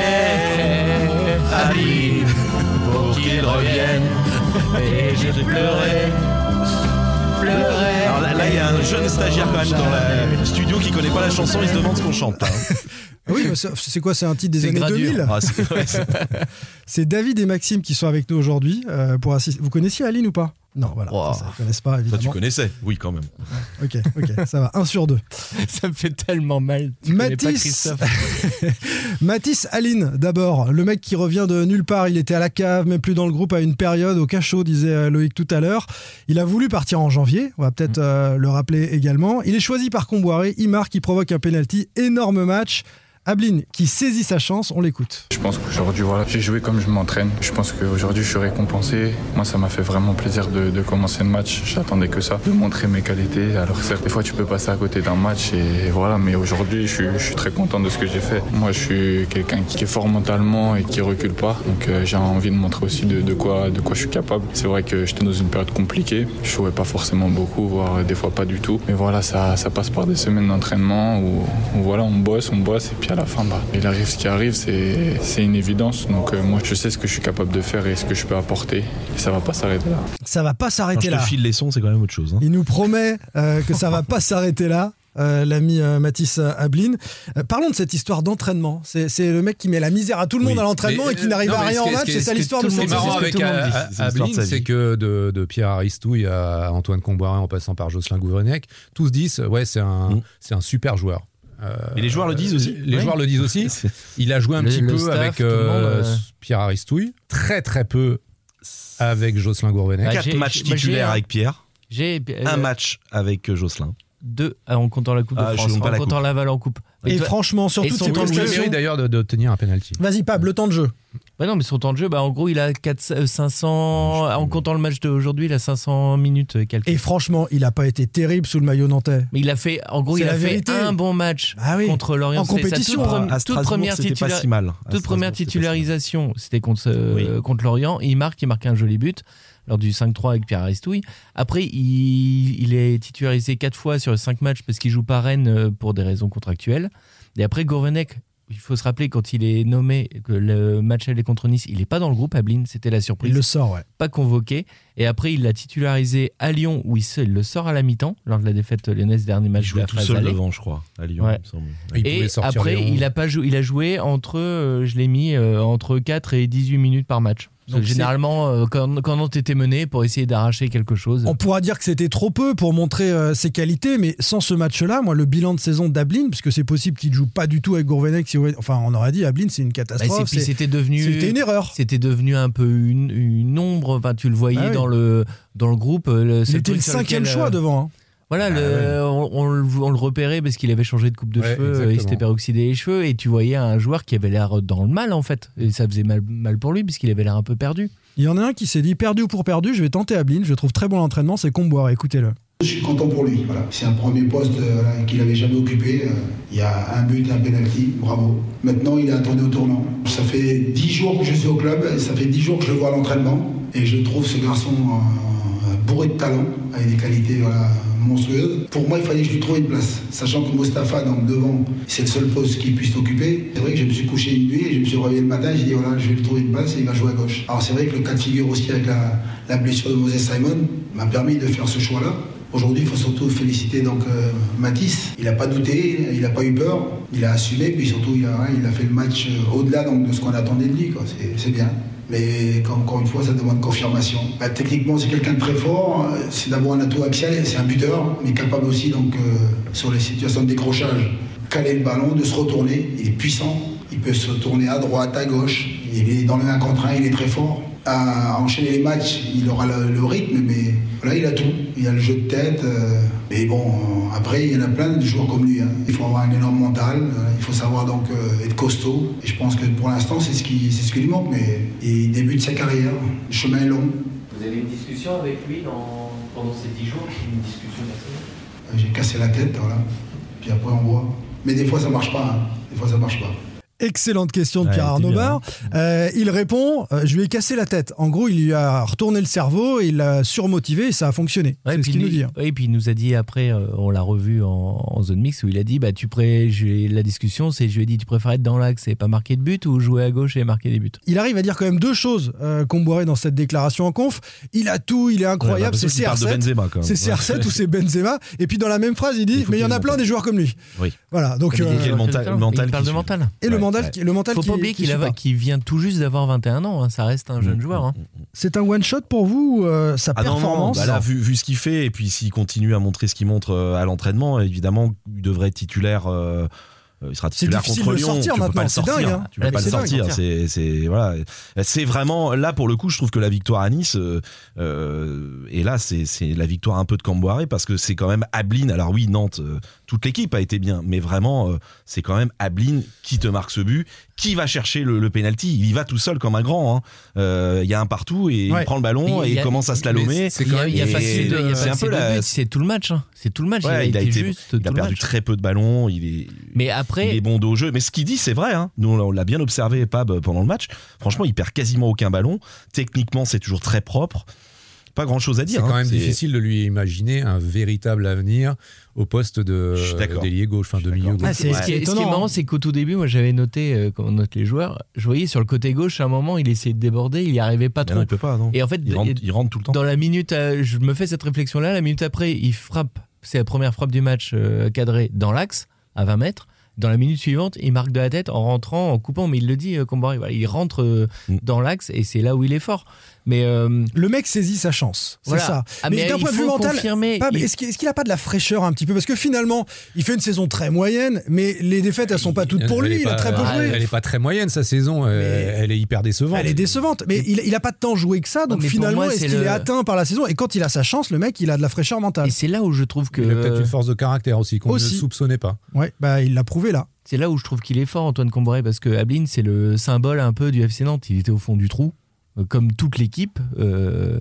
Aline, pour qu'il revienne. Et j'ai pleuré, pleuré. Alors là, là, il y a un jeune stagiaire quand même dans le studio qui connaît pas la chanson, il se demande ce qu'on chante. Hein. Oui, mais c'est, c'est quoi? C'est un titre des C'est années gradure. deux mille. Ah, c'est, ouais, c'est... C'est David et Maxime qui sont avec nous aujourd'hui euh, pour assister. Vous connaissiez Aline ou pas? Non, voilà, Wow. ça, ils connaissent pas, Toi, évidemment. tu connaissais. Oui, quand même. Ok, ok, ça va, un sur deux. Ça me fait tellement mal. Tu connais pas Mathis, Christophe. Mathis Aline, d'abord, le mec qui revient de nulle part, il était à la cave, même plus dans le groupe à une période, au cachot, disait Loïc tout à l'heure. Il a voulu partir en janvier, on va peut-être euh, le rappeler également. Il est choisi par Comboiré, il marque, il provoque un penalty, énorme match. Ablin qui saisit sa chance, on l'écoute. Je pense qu'aujourd'hui, voilà, j'ai joué comme je m'entraîne. Je pense qu'aujourd'hui, je suis récompensé. Moi, ça m'a fait vraiment plaisir de, de commencer le match. J'attendais que ça, de montrer mes qualités. Alors certes, des fois, tu peux passer à côté d'un match et voilà. Mais aujourd'hui, je suis, je suis très content de ce que j'ai fait. Moi, je suis quelqu'un qui est fort mentalement et qui recule pas. Donc, euh, j'ai envie de montrer aussi de, de quoi, de quoi je suis capable. C'est vrai que j'étais dans une période compliquée. Je jouais pas forcément beaucoup, voire des fois pas du tout. Mais voilà, ça, ça passe par des semaines d'entraînement où, où voilà, on bosse, on bosse et puis à la fin, bah, il arrive ce qui arrive, c'est, c'est une évidence. Donc euh, moi, je sais ce que je suis capable de faire et ce que je peux apporter. Et ça va pas s'arrêter là. Ça va pas s'arrêter Quand là. je te file les sons, c'est quand même autre chose. Hein. Il nous promet euh, que ça va pas s'arrêter là. Euh, l'ami euh, Mathis Ablin. Euh, parlons de cette histoire d'entraînement. C'est, c'est le mec qui met la misère à tout le monde Oui. à l'entraînement Mais, et qui n'arrive non, à mais rien ce en qui est- match. ce qui C'est est- ça ce qui est l'histoire de tout le cette monde- saison. marrant avec dit. A- C'est A- l'histoire de Ablin, sa c'est vie. que de, de Pierre Aristouille à Antoine Comboiré en passant par Jocelyn Gouvrenec, tous disent ouais, c'est un, Mm. c'est un super joueur. Euh, Et les joueurs le disent aussi. Les Oui. joueurs le disent aussi. Il a joué un Le- petit le peu staff, avec tout le monde, euh, euh. Pierre Aristouille, très très peu avec Jocelyn Gourvenec. Ah, Quatre j'ai- matchs moi, j'ai titulaires un- avec Pierre. J'ai euh, Un match avec euh, Jocelyn. deux ah, en comptant la Coupe de Ah, je France, compte pas en la comptant coupe. Laval en Coupe. Mais Et toi- franchement, sur et toutes son ces temps de Il jeu, prestations. mérite d'ailleurs de- d'obtenir un penalty. Vas-y, Pab, le temps de jeu. Bah non, mais son temps de jeu, bah en gros, il a quatre, euh, cinq cents. En comptant le match d'aujourd'hui, il a cinq cents minutes euh, calculées. Et franchement, il a pas été terrible sous le maillot nantais. Mais il a fait, en gros, C'est il a la fait vérité. un bon match Ah oui. contre Lorient. En C'était sa compétition, toute, hein. pre- À toute Strasbourg, première, c'était pas titula- si mal. À toute Strasbourg, première c'était pas si mal. titularisation, c'était contre, euh, Oui. contre Lorient. Il marque, il marque un joli but lors du cinq trois avec Pierre Aristouille. Après, il, il est titularisé quatre fois sur cinq matchs parce qu'il joue pas Rennes euh, pour des raisons contractuelles. Et après, Gourvenec, il faut se rappeler, quand il est nommé, que le match aller contre Nice, il n'est pas dans le groupe, Ablin, c'était la surprise. Il le sort, ouais. Pas convoqué. Et après, il l'a titularisé à Lyon, où il, se- il le sort à la mi-temps, lors de la défaite lyonnaise, dernier Il match de jouait la tout phase seul aller. devant, je crois, à Lyon, Ouais. il me semble. Il Et pouvait sortir après, Léon. il a, pas jou- il a joué entre, euh, je l'ai mis, euh, entre quatre et dix-huit minutes par match. Parce que Donc généralement, euh, quand, quand on était mené, pour essayer d'arracher quelque chose. On pourra dire que c'était trop peu pour montrer euh, ses qualités, mais sans ce match-là, moi, le bilan de saison d'Ablin, puisque c'est possible qu'il ne joue pas du tout avec Gourvenec, si- enfin, on aurait dit Ablin, c'est une Bah, catastrophe. c'est- puis c'est- c'était devenu, C'était une erreur. c'était devenu un peu une, une ombre. Enfin, tu le voyais Ah oui. dans le dans le groupe. Le, c'est Il était le truc sur cinquième lequel, choix euh, devant. hein. Voilà, le- on, on le, on le repérait parce qu'il avait changé de coupe de Ouais, cheveux, exactement. il s'était peroxydé les cheveux, et tu voyais un joueur qui avait l'air dans le mal en fait. Et ça faisait mal, mal pour lui puisqu'il avait l'air un peu perdu. Il y en a un qui s'est dit perdu ou pour perdu, je vais tenter Ablin, je le trouve très bon à l'entraînement, c'est Comboiré, écoutez-le. Je suis content pour lui. Voilà. C'est un premier poste euh, voilà, qu'il n'avait jamais occupé. Euh, Il y a un but, un penalty, bravo. Maintenant, il est attendu au tournant. Ça fait dix jours que je suis au club, et ça fait dix jours que je le vois à l'entraînement. Et je trouve ce garçon euh, bourré de talent, avec des qualités voilà, monstrueuses. Pour moi, il fallait que je lui trouve une place. Sachant que Mostafa, donc devant, c'est le seul poste qu'il puisse occuper. C'est vrai que je me suis couché une nuit et je me suis réveillé le matin, j'ai dit voilà, je vais lui trouver une place et il va jouer à gauche. Alors c'est vrai que le cas de figure aussi avec la, la blessure de Moses Simon m'a permis de faire ce choix-là. Aujourd'hui, il faut surtout féliciter donc euh, Mathis. Il n'a pas douté, il n'a pas eu peur, il a assumé, puis surtout il a, hein, il a fait le match euh, au-delà donc, de ce qu'on attendait de lui. Quoi. C'est, c'est bien. Mais comme, encore une fois, ça demande confirmation. Bah, techniquement, c'est quelqu'un de très fort. euh, C'est d'abord un atout axial, c'est un buteur, mais capable aussi donc euh, sur les situations de décrochage, caler le ballon, de se retourner. Il est puissant. Il peut se tourner à droite, à gauche. Il est dans le un contre un, il est très fort. À enchaîner les matchs, il aura le, le rythme, mais là, il a tout. Il a le jeu de tête. Euh, mais bon, euh, après, il y en a plein de joueurs comme lui. Hein. Il faut avoir un énorme mental. Euh, il faut savoir donc euh, être costaud. Et je pense que pour l'instant, c'est ce qui, c'est ce qui lui manque. Mais il débute sa carrière. Le chemin est long. Vous avez une discussion avec lui dans, pendant ces dix jours, une discussion personnelle? Euh, J'ai cassé la tête, voilà. Puis après, on voit. Mais des fois, ça marche pas. Hein. Des fois, ça marche pas. Excellente question de Ouais, Pierre c'était Arnaud bien, Bar. Euh, il répond euh, je lui ai cassé la tête. En gros, il lui a retourné le cerveau, il l'a surmotivé et ça a fonctionné. Ouais, c'est ce puis qu'il il nous dit. hein. ouais, et puis il nous a dit après, euh, on l'a revu en, en zone mix où il a dit bah tu pré... je lui ai- la discussion, c'est je lui ai dit tu préfères être dans l'axe et pas marquer de but ou jouer à gauche et marquer des buts. Il arrive à dire quand même deux choses euh, Comboiré dans cette déclaration en conf. Il a tout, il est incroyable, Ouais, bah, c'est parce qu'il C R sept. parle de Benzema, quand même. C'est C R sept Ouais. ou c'est Benzema. Et puis dans la même phrase, il dit Il faut mais il y en qu'il a ait plein le des joueurs comme lui. Oui. Voilà. Donc Comme il dit, euh, il y a le mental- le mental il parle qui de suit. mental. et le Ouais. mental, Ouais. qui, le mental Faut qui, pas oublier qui qu'il, suit a, pas. qu'il vient tout juste d'avoir vingt et un ans. Hein. Ça reste un jeune Mmh, joueur. Hein. C'est un one shot pour vous, euh, sa Ah non, non, performance. bah là, vu, vu ce qu'il fait, et puis s'il continue à montrer ce qu'il montre euh, à l'entraînement, évidemment, il devrait être titulaire. Euh, il sera titulaire difficile contre de le Lyon. sortir tu peux maintenant, pas le c'est sortir. dingue, hein. Tu peux Ah, pas mais le c'est sortir. dingue. C'est, c'est voilà. C'est vraiment là pour le coup, je trouve que la victoire à Nice, euh, euh, et là, c'est, c'est la victoire un peu de Camboiré parce que c'est quand même Ablin. Alors oui, Nantes, euh, toute l'équipe a été bien, mais vraiment, euh, c'est quand même Ablin qui te marque ce but, qui va chercher le, le penalty. Il y va tout seul comme un grand. Hein. Euh, il y a un partout et Ouais. il prend le ballon Et et il y il a- commence à slalomer. C'est quand même, il y a Et facile de, il y a c'est un facile peu de la- but, c'est tout le match. Hein. C'est tout le match. Ouais, il a il a été été, juste il tout a le perdu match. très peu de ballons. Il est, Mais après, il est bon dos au jeu. Mais ce qu'il dit, c'est vrai. Hein. Nous, on l'a bien observé, Pab, pendant le match. Franchement, il perd quasiment aucun ballon. Techniquement, c'est toujours très propre. Pas grand chose à dire. C'est quand hein. même C'est- difficile de lui imaginer un véritable avenir au poste de Je suis d'accord. d'ailier gauche, enfin de milieu gauche. Ah, c'est- ce, qui est, ce qui est étonnant, marrant, hein. c'est qu'au tout début, moi j'avais noté, euh, quand on note les joueurs, je voyais sur le côté gauche, à un moment, il essayait de déborder, il n'y arrivait pas Mais trop. non, il peut pas. Non. Et en fait, il, rentre, et- il rentre tout le temps. dans la minute, euh, je me fais cette réflexion-là, la minute après, il frappe, c'est la première frappe du match euh, cadrée dans l'axe, à vingt mètres. Dans la minute suivante, il marque de la tête en rentrant, en coupant, mais il le dit, euh, Comboiré, voilà, il rentre euh, Mm. dans l'axe et c'est là où il est fort. Mais euh, Le mec saisit sa chance, c'est Voilà. ça. Ah, mais, mais d'un il point de vue faut mental, confirmer, Pab, il- est-ce qu'il, est-ce qu'il a pas de la fraîcheur un petit peu? Parce que finalement, il fait une saison très moyenne, mais les défaites, elles sont pas toutes pour Elle lui. est Il a pas- très peu elle- joué. Elle est pas très moyenne sa saison. Elle, elle est hyper décevante. Elle est décevante, mais il, il a pas de temps joué que ça, donc Mais pour finalement, moi, est-ce c'est qu'il le- est atteint par la saison? Et quand il a sa chance, le mec, il a de la fraîcheur mentale. et c'est là où je trouve que Il a peut-être une force de caractère aussi qu'on Aussi. ne soupçonnait pas. Ouais, bah il l'a prouvé là. c'est là où je trouve qu'il est fort, Antoine Comboiré, parce que Ablin, c'est le symbole un peu du F C Nantes. Il était au fond du trou, euh, comme toute l'équipe. euh,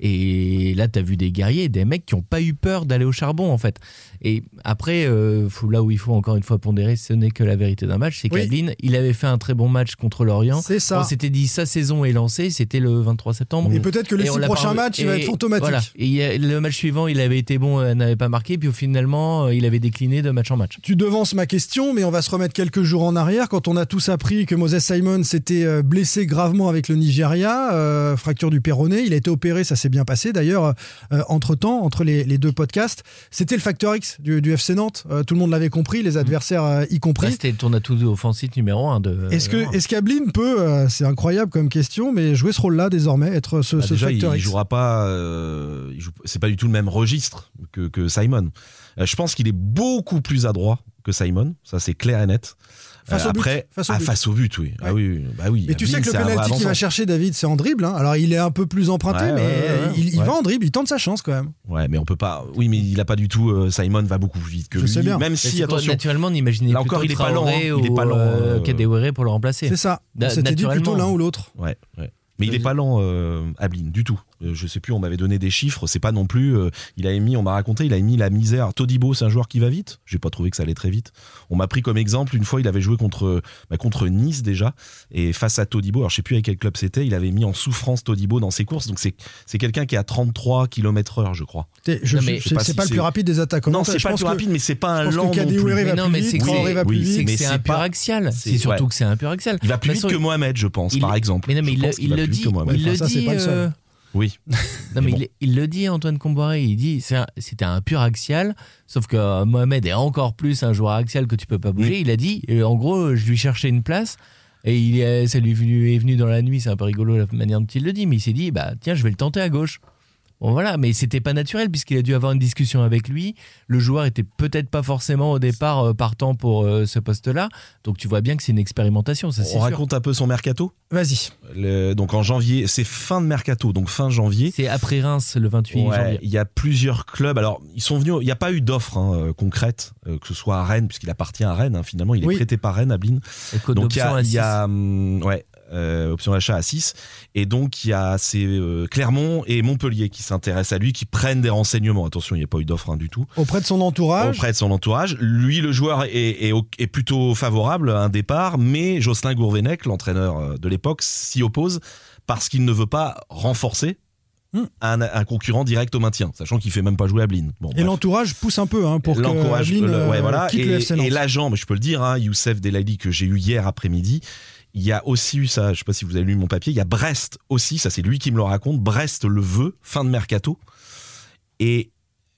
et là, tu as vu des guerriers, des mecs qui n'ont pas eu peur d'aller au charbon, en fait. Et après, euh, faut, là où il faut encore une fois pondérer, ce n'est que la vérité d'un match, c'est Oui. qu'Ablin, il avait fait un très bon match contre Lorient. C'est ça. On s'était dit, sa saison est lancée, c'était le vingt-trois septembre. Et peut-être que les Et on six l'a prochains pas- matchs, il va et- être fantomatique. Voilà. Et il y a- le match suivant, il avait été bon, euh, n'avait pas marqué, puis finalement, euh, il avait décliné de match en match. Tu devances ma question, mais on va se remettre quelques jours en arrière quand on a tous appris que Moses Simon s'était euh, blessé gravement avec le Nigeria, euh, fracture du péroné. Il a été opéré, ça s'est bien passé d'ailleurs, euh, entre-temps, entre les, les deux podcasts. C'était le facteur X du, du F C Nantes. Euh, tout le monde l'avait compris, les adversaires euh, y compris. Bah, c'était le tourne-à-tout offensif numéro un de. Est-ce que est-ce qu'Ablin peut, euh, c'est incroyable comme question, mais jouer ce rôle-là désormais, être ce, Bah, ce déjà, il, facteur il X? jouera pas. Euh, il joue- c'est pas du tout le même registre que, que Simon. Euh, je pense qu'il est beaucoup plus adroit que Simon. Ça, c'est clair et net. Face au but, après, face au ah, but. face au but, oui. Ah oui, oui, bah oui. Mais tu Ablin, sais que le c'est un vrai penalty qu'il va avançant. chercher, David, c'est en dribble. hein. Alors il est un peu plus emprunté, Ouais, mais ouais, ouais, ouais. il, il Ouais. va en dribble, il tente sa chance quand même. Ouais, mais on peut pas. Oui, mais il a pas du tout. euh, Simon va beaucoup plus vite que Je lui. sais bien. Même Mais si, c'est- attention. naturellement, on imaginait Là plutôt encore, il est pas lent, Traoré hein. Il est ou, pas lent, euh, euh, Kadewere pour le remplacer. C'est ça. On Da- s'était dit plutôt naturellement. l'un ou l'autre. Ouais, ouais. Mais il est pas lent, euh, Ablin, du tout. Euh, je sais plus, on m'avait donné des chiffres. C'est pas non plus. euh, il a émis, on m'a raconté, il a émis la misère. Todibo, c'est un joueur qui va vite. J'ai pas trouvé que ça allait très vite. On m'a pris comme exemple une fois, il avait joué contre bah, contre Nice déjà, et face à Todibo. Alors je sais plus avec quel club c'était. Il avait mis en souffrance Todibo dans ses courses. Donc c'est c'est quelqu'un qui est à trente-trois kilomètres heure, je crois. T'es- je- Non, je- mais c'est je sais pas c'est si pas le c'est- plus rapide des attaquants. Non, nantais. c'est Je pas le pense plus que- rapide, mais c'est pas un je pense lent que non Kadewere plus. va Mais non, plus mais vite, c'est que Traoré c'est- va plus oui, vite. C'est que mais c'est c'est un pur pas- axial. c'est- C'est surtout ouais. que c'est un pur axial. Il va plus De vite toute que façon, Mohamed, je pense, il- par exemple. Mais non, mais Je il, le- pense qu'il il va le plus vite dit. que Mohamed. Il le Enfin, ça, c'est dit. pas le seul. euh, Oui. Non, mais Mais il, bon. il le dit, Antoine Comboiré, il dit c'est un- c'était un pur axial, sauf que euh, Mohamed est encore plus un joueur axial que tu peux pas bouger. Mm. Il a dit, euh, en gros, je lui cherchais une place, et il est, ça lui est venu, est venu dans la nuit, c'est un peu rigolo la manière dont il le dit, mais il s'est dit, bah tiens, je vais le tenter à gauche. Bon voilà, mais c'était pas naturel puisqu'il a dû avoir une discussion avec lui. Le joueur était peut-être pas forcément au départ euh, partant pour euh, ce poste-là, donc tu vois bien que c'est une expérimentation, ça c'est On sûr. raconte un peu son mercato. Vas-y. Le- donc en janvier, c'est fin de mercato, donc fin janvier. C'est après Reims le vingt-huit Ouais, janvier. il y a plusieurs clubs. Alors, ils sont venus. Il n'y a pas eu d'offre hein, euh, concrète, euh, que ce soit à Rennes, puisqu'il appartient à Rennes. hein, finalement, il est Oui. prêté par Rennes, Ablin. Et code Donc il y d'option a, à il y six. a, hum, ouais, euh, option d'achat à six. Et donc il y a c'est euh, Clermont et Montpellier qui s'intéressent à lui, qui prennent des renseignements. Attention, il n'y a pas eu d'offre hein, du tout. Auprès de son entourage. Auprès de son entourage. Lui, le joueur est, est, au- est plutôt favorable à un départ, mais Jocelyn Gourvenec, l'entraîneur euh, de l'époque, s'y oppose parce qu'il ne veut pas renforcer Hmm. un, un concurrent direct au maintien, sachant qu'il fait même pas jouer Ablin. Bon, Et bref. l'entourage pousse un peu hein, pour que L'encourage, Ablin, le- ouais, euh, voilà. quitte Et, le F C Nantes. et l'agent, mais je peux le dire, hein, Youssef Delali que j'ai eu hier après-midi, il y a aussi eu ça, je sais pas si vous avez lu mon papier, il y a Brest aussi, ça c'est lui qui me le raconte, Brest le veut, fin de mercato, et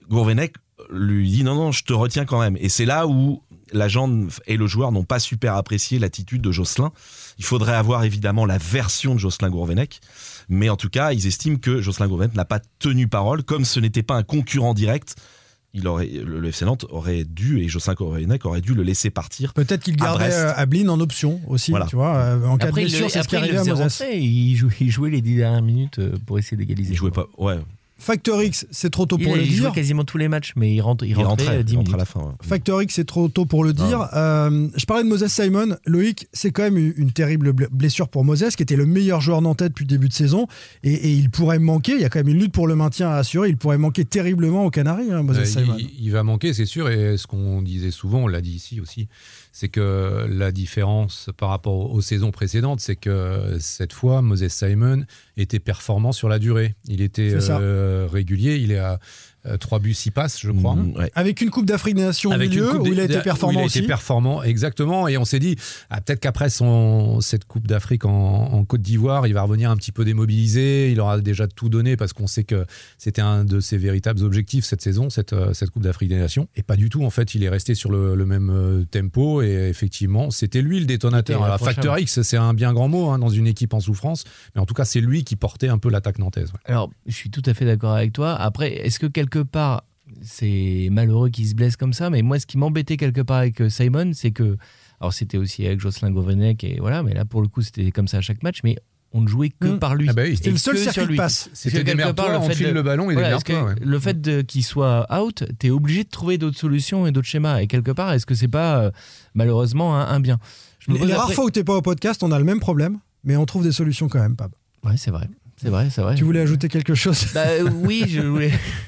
Gourvenec lui dit non, non, je te retiens quand même. Et c'est là où l'agent et le joueur n'ont pas super apprécié l'attitude de Jocelyn. Il faudrait avoir évidemment la version de Jocelyn Gourvenec. Mais en tout cas, ils estiment que Jocelyn Gourvenec n'a pas tenu parole. Comme ce n'était pas un concurrent direct, il aurait, le F C Nantes aurait dû, et Jocelyn Gourvenec aurait dû le laisser partir. Peut-être qu'il gardait Ablin en option aussi, voilà. Tu vois, en cas après, de blessure, c'est ce qui arrivait à Moses. Il jouait, il jouait les dix dernières minutes pour essayer d'égaliser. Il jouait pas, ouais. Factor X, c'est trop tôt il pour a, le il dire. Il jouait quasiment tous les matchs, mais il, rentre, il, il rentrait, rentrait dix il minutes. À la fin, ouais. Factor X, c'est trop tôt pour le dire. Ah. Euh, je parlais de Moses Simon. Loïc, c'est quand même une terrible blessure pour Moses, qui était le meilleur joueur nantais depuis le début de saison. Et, et il pourrait manquer, il y a quand même une lutte pour le maintien à assurer, il pourrait manquer terriblement aux Canaries, hein, Moses euh, Simon. Il, il va manquer, c'est sûr. Et ce qu'on disait souvent, on l'a dit ici aussi, c'est que la différence par rapport aux saisons précédentes, c'est que cette fois, Moses Simon était performant sur la durée. Il était euh, régulier, il est à euh, trois buts, six passes, je crois. Mmh, ouais. Avec une Coupe d'Afrique des Nations au milieu, où il a été performant où il a aussi. été performant, exactement. Et on s'est dit, ah, peut-être qu'après son, cette Coupe d'Afrique en, en Côte d'Ivoire, il va revenir un petit peu démobilisé, il aura déjà tout donné, parce qu'on sait que c'était un de ses véritables objectifs cette saison, cette, cette Coupe d'Afrique des Nations. Et pas du tout, en fait, il est resté sur le, le même tempo, et effectivement, c'était lui le détonateur. Alors, Factor X, c'est un bien grand mot hein, dans une équipe en souffrance, mais en tout cas, c'est lui qui portait un peu l'attaque nantaise. Ouais. Alors, je suis tout à fait d'accord avec toi. Après, est-ce que quelque part, c'est malheureux qu'il se blesse comme ça, mais moi, ce qui m'embêtait quelque part avec Simon, c'est que, alors c'était aussi avec Jocelyn Gourvenec, et voilà, mais là, pour le coup, c'était comme ça à chaque match, mais on ne jouait que mmh. par lui. Ah bah oui, c'était le seul circuit de passe. C'était démerde-toi, on file de, le ballon et voilà, démerde-toi. Ouais. Le fait de, qu'il soit out, t'es obligé de trouver d'autres solutions et d'autres schémas. Et quelque part, est-ce que c'est pas euh, malheureusement un, un bien? Je Les, les après... rares fois où t'es pas au podcast, on a le même problème, mais on trouve des solutions quand même, Pab. Ouais, c'est vrai. C'est vrai, c'est vrai. Tu voulais ajouter quelque chose? Bah oui, je voulais...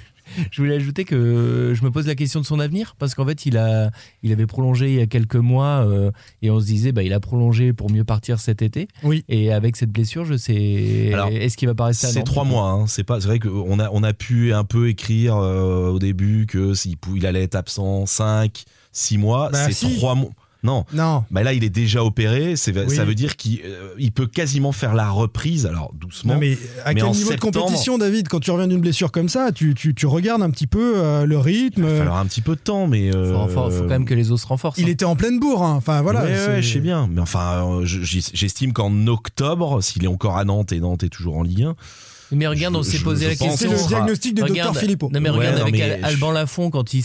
Je voulais ajouter que je me pose la question de son avenir, parce qu'en fait il a, il avait prolongé il y a quelques mois euh, et on se disait bah il a prolongé pour mieux partir cet été. Oui. Et avec cette blessure, je sais. Alors, est-ce qu'il va pas rester à Nantes? C'est trois mois. Hein, c'est pas. C'est vrai qu'on a on a pu un peu écrire euh, au début que s'il il allait être absent cinq, six mois. Bah, c'est si. trois mois. Non. non. Bah là, il est déjà opéré. C'est, oui. Ça veut dire qu'il euh, il peut quasiment faire la reprise. Alors doucement. Non, mais à mais quel en niveau septembre, de compétition, David, quand tu reviens d'une blessure comme ça, tu, tu, tu regardes un petit peu euh, le rythme. Il va falloir un petit peu de temps, mais. Euh, faut, faut, faut quand même que les os se renforcent. Il hein. était en pleine bourre. Hein. Enfin voilà. Ouais, ouais, je sais bien. Mais enfin, euh, j'estime qu'en octobre, s'il est encore à Nantes et Nantes est toujours en Ligue un. Mais regarde, on s'est je, posé je la question. C'est le sera... diagnostic de regarde, docteur Philippot. Non mais regarde, ouais, non, avec mais Alban je... Lafont quand il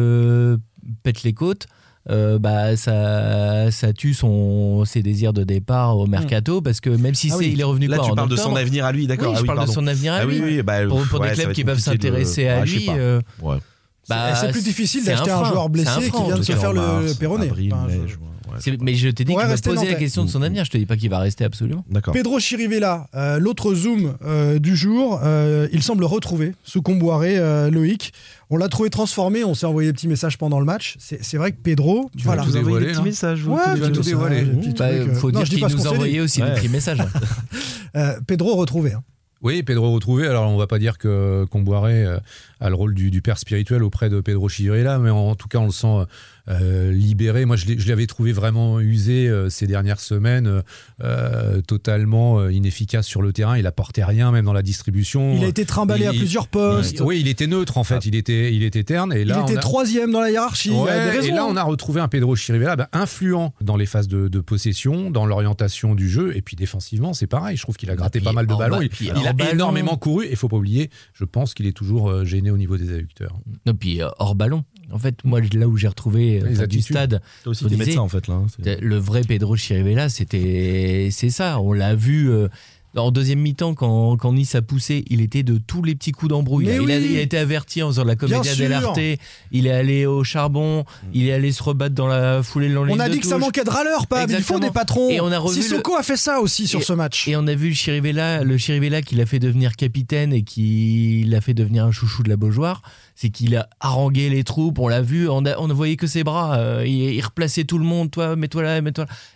se pète les côtes. Euh, bah ça ça tue son ses désirs de départ au mercato, parce que même si ah c'est oui. il est revenu là quoi, tu en parles octobre, de son avenir à lui, d'accord. Oui, ah je oui, parle pardon. de son avenir à ah lui. Oui, oui, bah, pour pour ouais, des clubs qui peuvent s'intéresser de... à ouais, lui. Euh, ouais. Bah, c'est plus difficile c'est d'acheter un, un joueur blessé un qui vient de se faire le péroné. Enfin, je... Ouais, mais je t'ai dit qu'il va poser la question de son avenir. Je te dis pas qu'il va rester absolument. D'accord. Pedro Chirivella, euh, l'autre zoom euh, du jour, euh, il semble retrouvé sous Comboiré, euh, Loïc. On l'a trouvé transformé. On s'est envoyé des petits messages pendant le match. C'est, c'est vrai que Pedro, tu voilà, vas tout dévoiler, des petits messages. Ouais, tu vas tout dévoiler. Il faut dire qu'il nous envoyait aussi des petits messages. Pedro retrouvé. Oui, Pedro retrouvé. Alors, on va pas dire que Comboiré a le rôle du, du père spirituel auprès de Pedro Chirivella, mais en, en tout cas, on le sent euh, libéré. Moi, je, je l'avais trouvé vraiment usé euh, ces dernières semaines, euh, totalement euh, inefficace sur le terrain. Il apportait rien, même dans la distribution. Il a été trimballé il, à plusieurs postes. Il, oui, il était neutre en fait. Ah. Il était, il était terne. Et là, il était a... troisième dans la hiérarchie. Ouais, il a des raisons. Et là, on a retrouvé un Pedro Chirivella bah, influent dans les phases de, de possession, dans l'orientation du jeu, et puis défensivement, c'est pareil. Je trouve qu'il a gratté pas mal de ballons. Bas, il il a ballon. énormément couru. Il faut pas oublier. Je pense qu'il est toujours euh, gêné au niveau des adducteurs. Non, puis euh, hors ballon. En fait, moi, là où j'ai retrouvé euh, du stade, t'as aussi des médecins en fait là. C'est... Le vrai Pedro Chirivella, c'était, c'est ça. On l'a vu. Euh, En deuxième mi-temps, quand, quand Nice a poussé, il était de tous les petits coups d'embrouille. Il, oui. a, il a été averti en faisant de la Commedia dell'arte. Il est allé au charbon. Il est allé se rebattre dans la foulée de l'enligne. On a de dit touche. que ça manquait de râleurs, pas. Il faut des patrons. Et on a revu Sissoko le... a fait ça aussi sur et, ce match. Et on a vu le Chirivella, le Chirivella qui l'a fait devenir capitaine et qui l'a fait devenir un chouchou de la Beaujoire. C'est qu'il a harangué les troupes. On l'a vu. On, a, on ne voyait que ses bras. Euh, il, il replaçait tout le monde. Toi, mets-toi là, mets-toi là.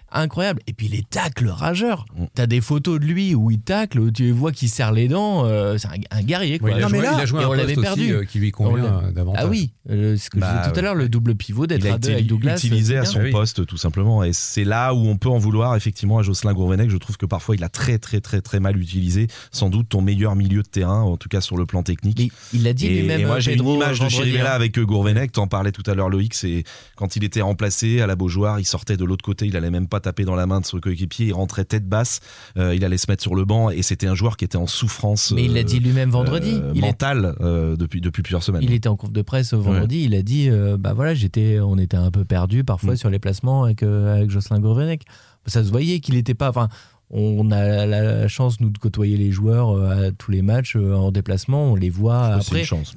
incroyable. Et puis les tacles rageurs. T'as des photos de lui où il tacle, où tu vois qu'il serre les dents. Euh, c'est un, un guerrier, quoi. Ouais, il, a non, joué, mais là, il a joué un on poste l'avait perdu. Aussi, euh, qui lui convient euh, davantage. Ah oui, euh, ce que Bah, je disais tout à l'heure, ouais. le double pivot d'être Il a à deux été avec Douglas. utilisé à c'est son bien. poste, tout simplement. Et c'est là où on peut en vouloir effectivement à Jocelyn Gourvenec. Je trouve que parfois il a très très très très mal utilisé. Sans doute ton meilleur milieu de terrain, en tout cas sur le plan technique. Et il l'a dit et, lui-même. Et moi j'ai Pedro, une image de vendredi, Chirivella hein. avec Gourvenec. T'en parlais tout à l'heure, Loïc. C'est quand il était remplacé à la Beaujoire, il sortait de l'autre côté, il allait même pas taper dans la main de son coéquipier, il rentrait tête basse, euh, il allait se mettre sur le banc et c'était un joueur qui était en souffrance. Mais il l'a dit lui-même vendredi. Euh, il mentale euh, depuis depuis plusieurs semaines. Il était en conf de presse vendredi, ouais. Il a dit euh, bah voilà, j'étais on était un peu perdu parfois mmh. sur les placements avec euh, avec Jocelyn Gourvenec. Ça se voyait qu'il était pas enfin on a la chance, nous, de côtoyer les joueurs à tous les matchs en déplacement. On les voit c'est après. Une chance.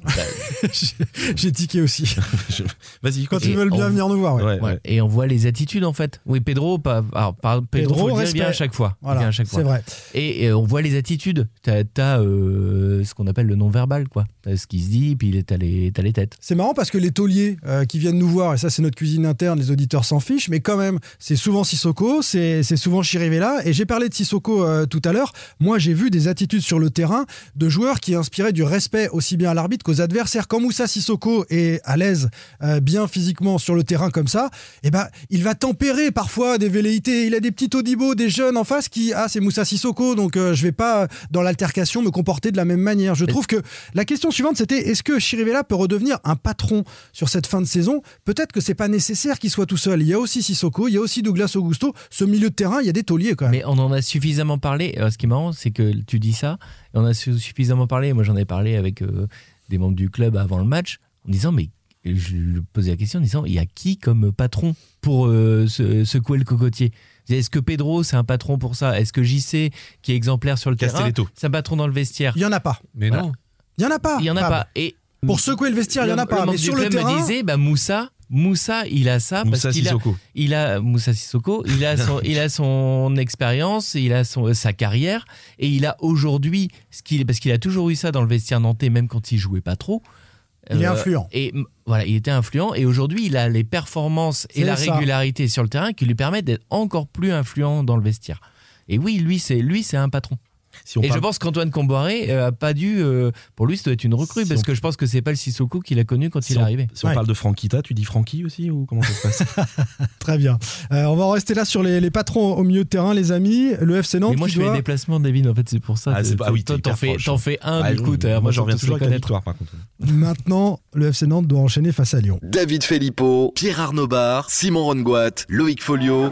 J'ai tiqué aussi. Vas-y, quand ils veulent bien on... venir nous voir. Ouais. Ouais, ouais. Ouais. Et on voit les attitudes, en fait. Oui, Pedro, pas, alors, pas, Pedro, Pedro faut le dire, vient à chaque fois. Voilà, vient à chaque fois. C'est vrai. Et, et on voit les attitudes. T'as, t'as euh, ce qu'on appelle le non-verbal, quoi. T'as ce qui se dit, puis t'as les, t'as les têtes. C'est marrant parce que les tauliers euh, qui viennent nous voir, et ça, c'est notre cuisine interne, les auditeurs s'en fichent, mais quand même, c'est souvent Sissoko, c'est, c'est souvent Chirivella. Et j'ai parlé de Sissoko euh, tout à l'heure. Moi, j'ai vu des attitudes sur le terrain de joueurs qui inspiraient du respect aussi bien à l'arbitre qu'aux adversaires. Quand Moussa Sissoko est à l'aise, euh, bien physiquement sur le terrain comme ça, eh ben, il va tempérer parfois des velléités. Il a des petits Todibo, des jeunes en face qui, ah, c'est Moussa Sissoko, donc euh, je vais pas, dans l'altercation, me comporter de la même manière. Je trouve que la question suivante, c'était est-ce que Chirivella peut redevenir un patron sur cette fin de saison ? Peut-être que c'est pas nécessaire qu'il soit tout seul. Il y a aussi Sissoko, il y a aussi Douglas Augusto. Ce milieu de terrain, il y a des tauliers quand même. Mais on en a suffisamment parlé. Ce qui est marrant, c'est que tu dis ça, et on a suffisamment parlé. Moi, j'en ai parlé avec euh, des membres du club avant le match, en disant, mais je lui posais la question en disant, il y a qui comme patron pour euh, se, secouer le cocotier ? Est-ce que Pedro, c'est un patron pour ça ? Est-ce que J C, qui est exemplaire sur le Castelletto. terrain, c'est un patron dans le vestiaire ? Il y en a pas. Mais voilà. non. Il y en a pas. Il y en a Fab. pas. Et pour secouer le vestiaire, il y en a pas. Le mais sur le terrain, terrain, me disait, bah Moussa. Moussa, il a ça Moussa parce qu'il Sissoko. a, il a Moussa Sissoko, il a son, il a son expérience, il a son, sa carrière et il a aujourd'hui ce qu'il, parce qu'il a toujours eu ça dans le vestiaire nantais, même quand il jouait pas trop. Il est euh, influent. Et voilà, il était influent et aujourd'hui il a les performances et c'est la ça. régularité sur le terrain qui lui permettent d'être encore plus influent dans le vestiaire. Et oui, lui c'est lui c'est un patron. Si on et parle... je pense qu'Antoine Comboiré a pas dû. Euh, pour lui, ça doit être une recrue si parce on... que je pense que c'est pas le Sissoko qu'il a connu quand si il on... est arrivé. Si on ouais. parle de Franquita, tu dis Francky aussi ou comment ça se passe ? Très bien. Euh, on va en rester là sur les, les patrons au milieu de terrain, les amis. Le F C Nantes. Mais moi, qui je doit... fais les déplacements, David. En fait, c'est pour ça. Ah, c'est pas... ah oui, toi, t'en fais, proche. t'en fais un ah, du coup. Moi, moi, j'en reviens toujours avec la victoire, par contre. Maintenant, le F C Nantes doit enchaîner face à Lyon. David Filippo, Pierre Arnaud Bar, Simon Rongoat, Loïc Folio.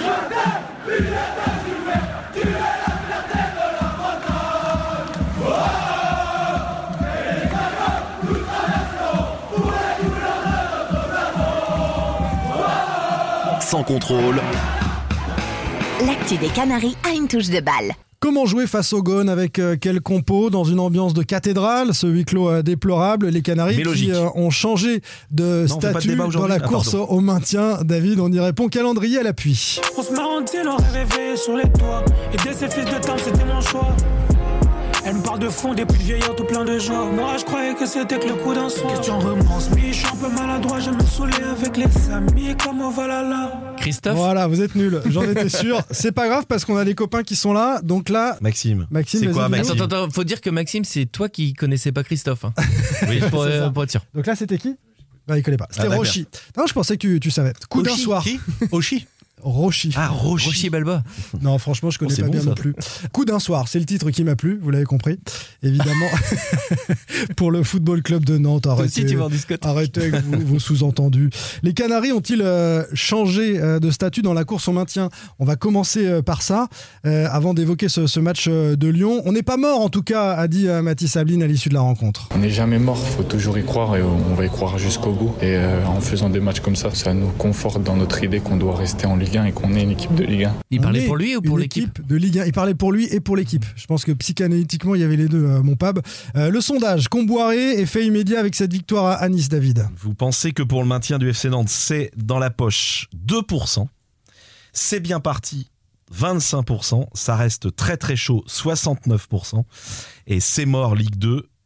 Sans contrôle. L'actu des Canaries a une touche de balle. Comment jouer face au Gone avec euh, quel compo dans une ambiance de cathédrale, ce huis clos euh, déplorable, les Canaries qui euh, ont changé de non, statut de dans la ah, course pardon. au maintien. David, on y répond, calendrier à l'appui. On se marrantait, on rêvait sur les toits. Et dès ces fils de temps, c'était mon choix. Elle me parle de fond, des plus vieillards tout plein de joie. Moi je croyais que c'était que le coup d'un soir. Question romance, mais je suis un peu maladroit. Je me saoulais avec les amis comme au Valhalla. Christophe. Voilà, vous êtes nuls, j'en étais sûr. C'est pas grave parce qu'on a des copains qui sont là. Donc là, Maxime. Maxime, c'est quoi Maxime ? Attends, attends, faut dire que Maxime, c'est toi qui connaissais pas Christophe. Hein. Oui, pour, euh, pour être sûr. Donc là, c'était qui ? Bah, il connaît pas. C'était ah, Rochi. Non, je pensais que tu, tu savais. Coup Oshi, d'un soir. Qui Oshi. Rochi. Ah, Rochi. Rochi Balba. Non, franchement, je connais oh, pas bon, bien ça. non plus. Coup d'un soir, c'est le titre qui m'a plu, vous l'avez compris. Évidemment, pour le Football Club de Nantes. Arrêtez, aussi, tu vas en arrêtez avec vos, vos sous-entendus. Les Canaries ont-ils euh, changé euh, de statut dans la course au maintien ? On va commencer euh, par ça, euh, avant d'évoquer ce, ce match euh, de Lyon. On n'est pas mort, en tout cas, a dit euh, Mathis Sabline à l'issue de la rencontre. On n'est jamais mort, il faut toujours y croire et on va y croire jusqu'au bout. Et euh, en faisant des matchs comme ça, ça nous conforte dans notre idée qu'on doit rester en Ligue un et qu'on est une équipe de Ligue un. Il On parlait est pour lui ou pour une l'équipe équipe de Ligue un. Il parlait pour lui et pour l'équipe. Je pense que psychanalytiquement, il y avait les deux, euh, mon Pab. Euh, le sondage, Comboiré, effet immédiat avec cette victoire à, à Nice, David. Vous pensez que pour le maintien du F C Nantes, c'est dans la poche deux pour cent. C'est bien parti, vingt-cinq pour cent. Ça reste très très chaud, soixante-neuf pour cent. Et c'est mort, Ligue deux,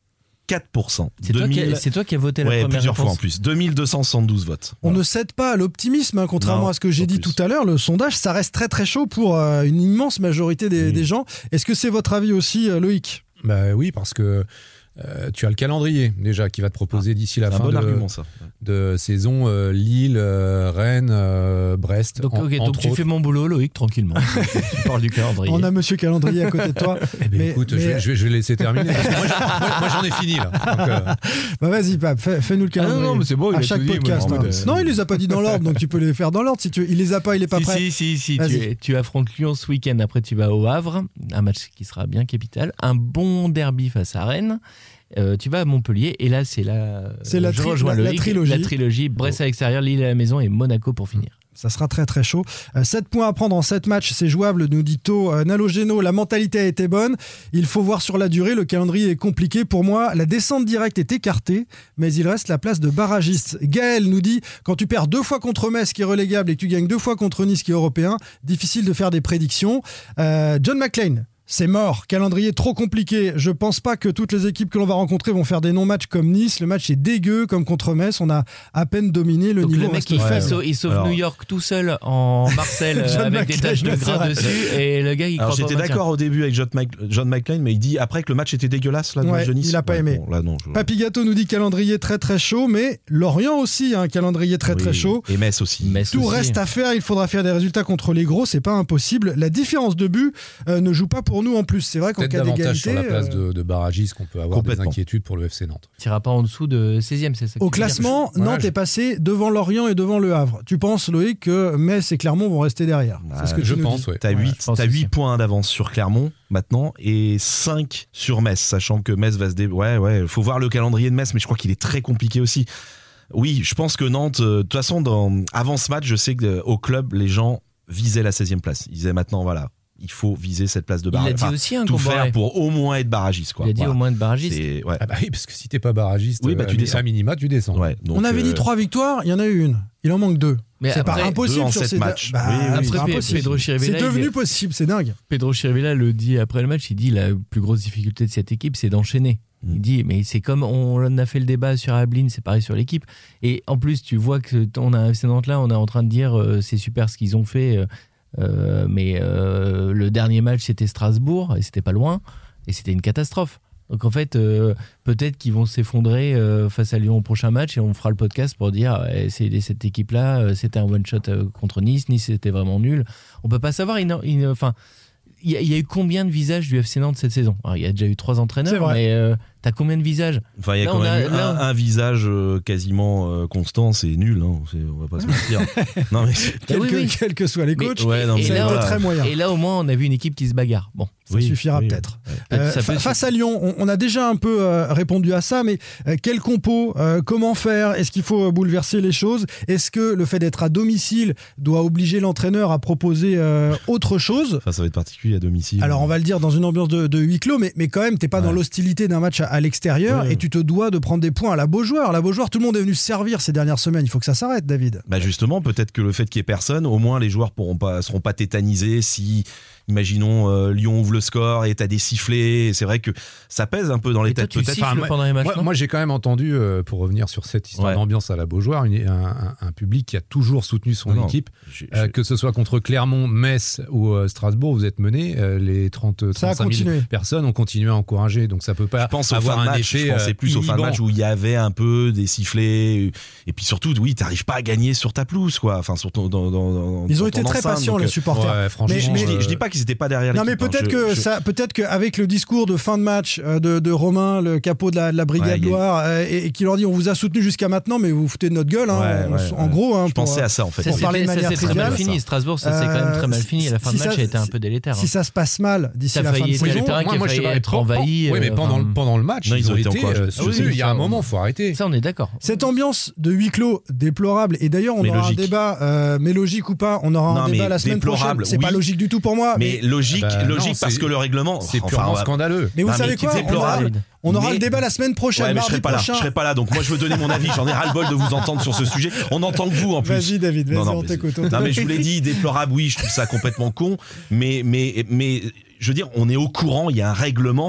quatre pour cent. C'est, deux mille... toi, qui, c'est toi qui as voté la ouais, première plusieurs réponse. fois en plus. deux mille deux cent soixante-douze votes. On voilà. ne cède pas à l'optimisme, hein, contrairement non, à ce que j'ai dit plus. tout à l'heure. Le sondage, ça reste très très chaud pour euh, une immense majorité des, mmh. des gens. Est-ce que c'est votre avis aussi, euh, Loïc ? Bah oui, parce que euh, tu as le calendrier déjà qui va te proposer ah, d'ici la fin bon de, argument, ça. de saison euh, Lille, euh, Rennes, euh, Brest. Donc, en, okay, donc tu fais mon boulot, Loïc, tranquillement. Tu parles du calendrier. On a Monsieur Calendrier à côté de toi. Eh ben, mais, écoute, mais... Je, vais, je, vais, je vais laisser terminer. Parce que moi, moi, moi, j'en ai fini là. Donc, euh... bah vas-y, Pape, fais, fais-nous le calendrier. Ah non, non, mais c'est bon, il à a chaque tout podcast. dit, moi, hein. Non, il les a pas dit dans l'ordre, donc tu peux les faire dans l'ordre si tu veux. Il les a pas, il est pas si, prêt. Si, si, si. Tu, tu affrontes Lyon ce week-end. Après, tu vas au Havre, un match qui sera bien capital. Un bon derby face à Rennes. Euh, tu vas à Montpellier et là c'est la, c'est la, tri- la, la, la trilogie, la trilogie Brest à l'extérieur, Lille à la maison et Monaco pour finir. Ça sera très très chaud. Euh, sept points à prendre en sept matchs, c'est jouable, nous dit To. Euh, Nalogeno, la mentalité a été bonne. Il faut voir sur la durée, le calendrier est compliqué. Pour moi, la descente directe est écartée, mais il reste la place de barragiste. Gaël nous dit, quand tu perds deux fois contre Metz qui est relégable et que tu gagnes deux fois contre Nice qui est européen, difficile de faire des prédictions. Euh, John McClane. C'est mort, calendrier trop compliqué. Je pense pas que toutes les équipes que l'on va rencontrer vont faire des non-matchs comme Nice. Le match est dégueu comme contre Metz. On a à peine dominé le Donc niveau. Le mec il, ouais, sauve, il sauve Alors... New York tout seul en Marcel avec des taches de gras dessus et le gars il Alors croit j'étais pas d'accord au début avec John, Mc... John McClane, mais il dit après que le match était dégueulasse là, ouais, de Nice. Il a pas ouais, aimé. Bon, là, non, je... Papy Gâteau nous dit calendrier très très chaud, mais Lorient aussi un hein, calendrier très oui, très chaud. Et Metz aussi. Metz Tout aussi. reste à faire. Il faudra faire des résultats contre les gros. C'est pas impossible. La différence de but euh, ne joue pas pour nous en plus. C'est vrai peut-être davantage sur la place de, de barragiste qu'on peut avoir des inquiétudes pour le F C Nantes. Tu n'iras pas en dessous de seizième, c'est ça. Au classement, je... Nantes voilà, je... est passé devant Lorient et devant Le Havre. Tu penses, Loïc, que Metz et Clermont vont rester derrière ? bah, C'est ce que je tu pense, oui. Tu as ouais, huit points d'avance sur Clermont maintenant et cinq sur Metz, sachant que Metz va se dé... Ouais, ouais, il faut voir le calendrier de Metz, mais je crois qu'il est très compliqué aussi. Oui, je pense que Nantes, de toute façon, dans... avant ce match, je sais qu'au club, les gens visaient la seizième place. Ils disaient maintenant, voilà. Il faut viser cette place de barragiste. Il a dit aussi un tout combat faire pour au moins être barragiste. Quoi. Il a dit voilà. au moins être barragiste. Ouais. Ah bah oui, parce que si t'es pas barragiste, oui, bah, tu euh, descends. à minima, tu descends. Ouais, donc, on avait euh... dit trois victoires, il y en a eu une. Il en manque deux. Mais c'est après, pas impossible en sur sept ces matchs. Bah, oui, oui, après, impossible. Pedro Chirivella, c'est devenu est... possible, c'est dingue. Pedro Chirivella le dit après le match, il dit la plus grosse difficulté de cette équipe, c'est d'enchaîner. Mm. Il dit, mais c'est comme on a fait le débat sur Ablin, c'est pareil sur l'équipe. Et en plus, tu vois qu'on a un F C Nantes là, on est en train de dire euh, c'est super ce qu'ils ont fait. Euh, Euh, mais euh, le dernier match c'était Strasbourg et c'était pas loin et c'était une catastrophe. Donc en fait euh, peut-être qu'ils vont s'effondrer euh, face à Lyon au prochain match et on fera le podcast pour dire eh, c'est, cette équipe là c'était un one shot euh, contre Nice, Nice c'était vraiment nul. On peut pas savoir. Il, il, enfin il y, y a eu combien de visages du F C Nantes cette saison ? Alors, il y a déjà eu trois entraîneurs, mais euh, t'as combien de visages ? Enfin, il y a là, quand même a, un, là, un visage euh, quasiment euh, constant, c'est nul, hein, c'est, on va pas se mentir. non, mais quel, oui, que, oui. quel que soient les coachs, ouais, non, c'est voilà. très moyen. Et là, au moins, on a vu une équipe qui se bagarre. Bon. Ça oui, suffira oui, peut-être. ouais. Euh, ça fa- peut face à Lyon, on, on a déjà un peu euh, répondu à ça, mais euh, quel compo, euh, comment faire ? Est-ce qu'il faut bouleverser les choses ? Est-ce que le fait d'être à domicile doit obliger l'entraîneur à proposer euh, autre chose ? Enfin, ça va être particulier à domicile. Alors, on va le dire dans une ambiance de, de huis clos, mais, mais quand même, t'es pas ouais. dans l'hostilité d'un match à, à l'extérieur ouais. et tu te dois de prendre des points à la Beaujoire. La Beaujoire, tout le monde est venu se servir ces dernières semaines. Il faut que ça s'arrête, David. Bah justement, peut-être que le fait qu'il y ait personne, au moins les joueurs pourront pas, seront pas tétanisés si... Imaginons euh, Lyon ouvre le score et t'as des sifflets. C'est vrai que ça pèse un peu dans les têtes toi, peut-être. Enfin, moi, pendant les matchs, moi, moi, j'ai quand même entendu, euh, pour revenir sur cette histoire ouais. d'ambiance à la Beaujoire, une, un, un, un public qui a toujours soutenu son non, équipe, j'ai, j'ai... Euh, que ce soit contre Clermont, Metz ou euh, Strasbourg, vous êtes menés. Euh, les trente à trente-cinq mille personnes ont continué à encourager. Donc ça peut pas je pense avoir un match, effet. Je pensais plus inhibant. Au fin de match où il y avait un peu des sifflets. Et puis surtout, oui, t'arrives pas à gagner sur ta pelouse, quoi. Enfin, surtout dans, dans, dans, Ils dans ont été très enceinte, patients, donc, les supporters. Ouais, franchement, mais, mais, euh... je, dis, je dis pas qu'ils étaient pas derrière l'équipe. Non, mais peut-être que je... ça, peut-être qu'avec le discours de fin de match de, de Romain, le capot de la, de la Brigade ouais, Loire, a... et, et qui leur dit on vous a soutenu jusqu'à maintenant, mais vous vous foutez de notre gueule, hein, ouais, ouais, en ouais. gros. Hein, je pour, pensais à ça en fait. Ça, pour parler de manière très mal fini. Strasbourg, ça s'est quand même très mal fini. La fin de match a été un peu délétère. Si ça se passe mal d'ici la fin de saison, moi je vais être envahi. Oui, mais pendant le match, ils ont été soutenus. Il y a un moment, faut arrêter. Ça, on est d'accord. Cette ambiance de huis clos déplorable. Et d'ailleurs, on aura un débat, mais logique ou pas, on aura un débat la semaine prochaine. C'est pas logique du tout pour moi. Mais logique, logique parce que le règlement. C'est purement scandaleux. Mais vous savez quoi ? On aura le débat la semaine prochaine. Ouais, mais je serai pas prochain. là. Je serai pas là. Donc moi, je veux donner mon avis. J'en ai ras le bol de vous entendre sur ce sujet. On entend que vous en plus. Vas-y, David. Vas-y, on t'écoute. Non, mais je vous l'ai dit, déplorable. Oui, je trouve ça complètement con. Mais, mais, mais, je veux dire, on est au courant. Il y a un règlement.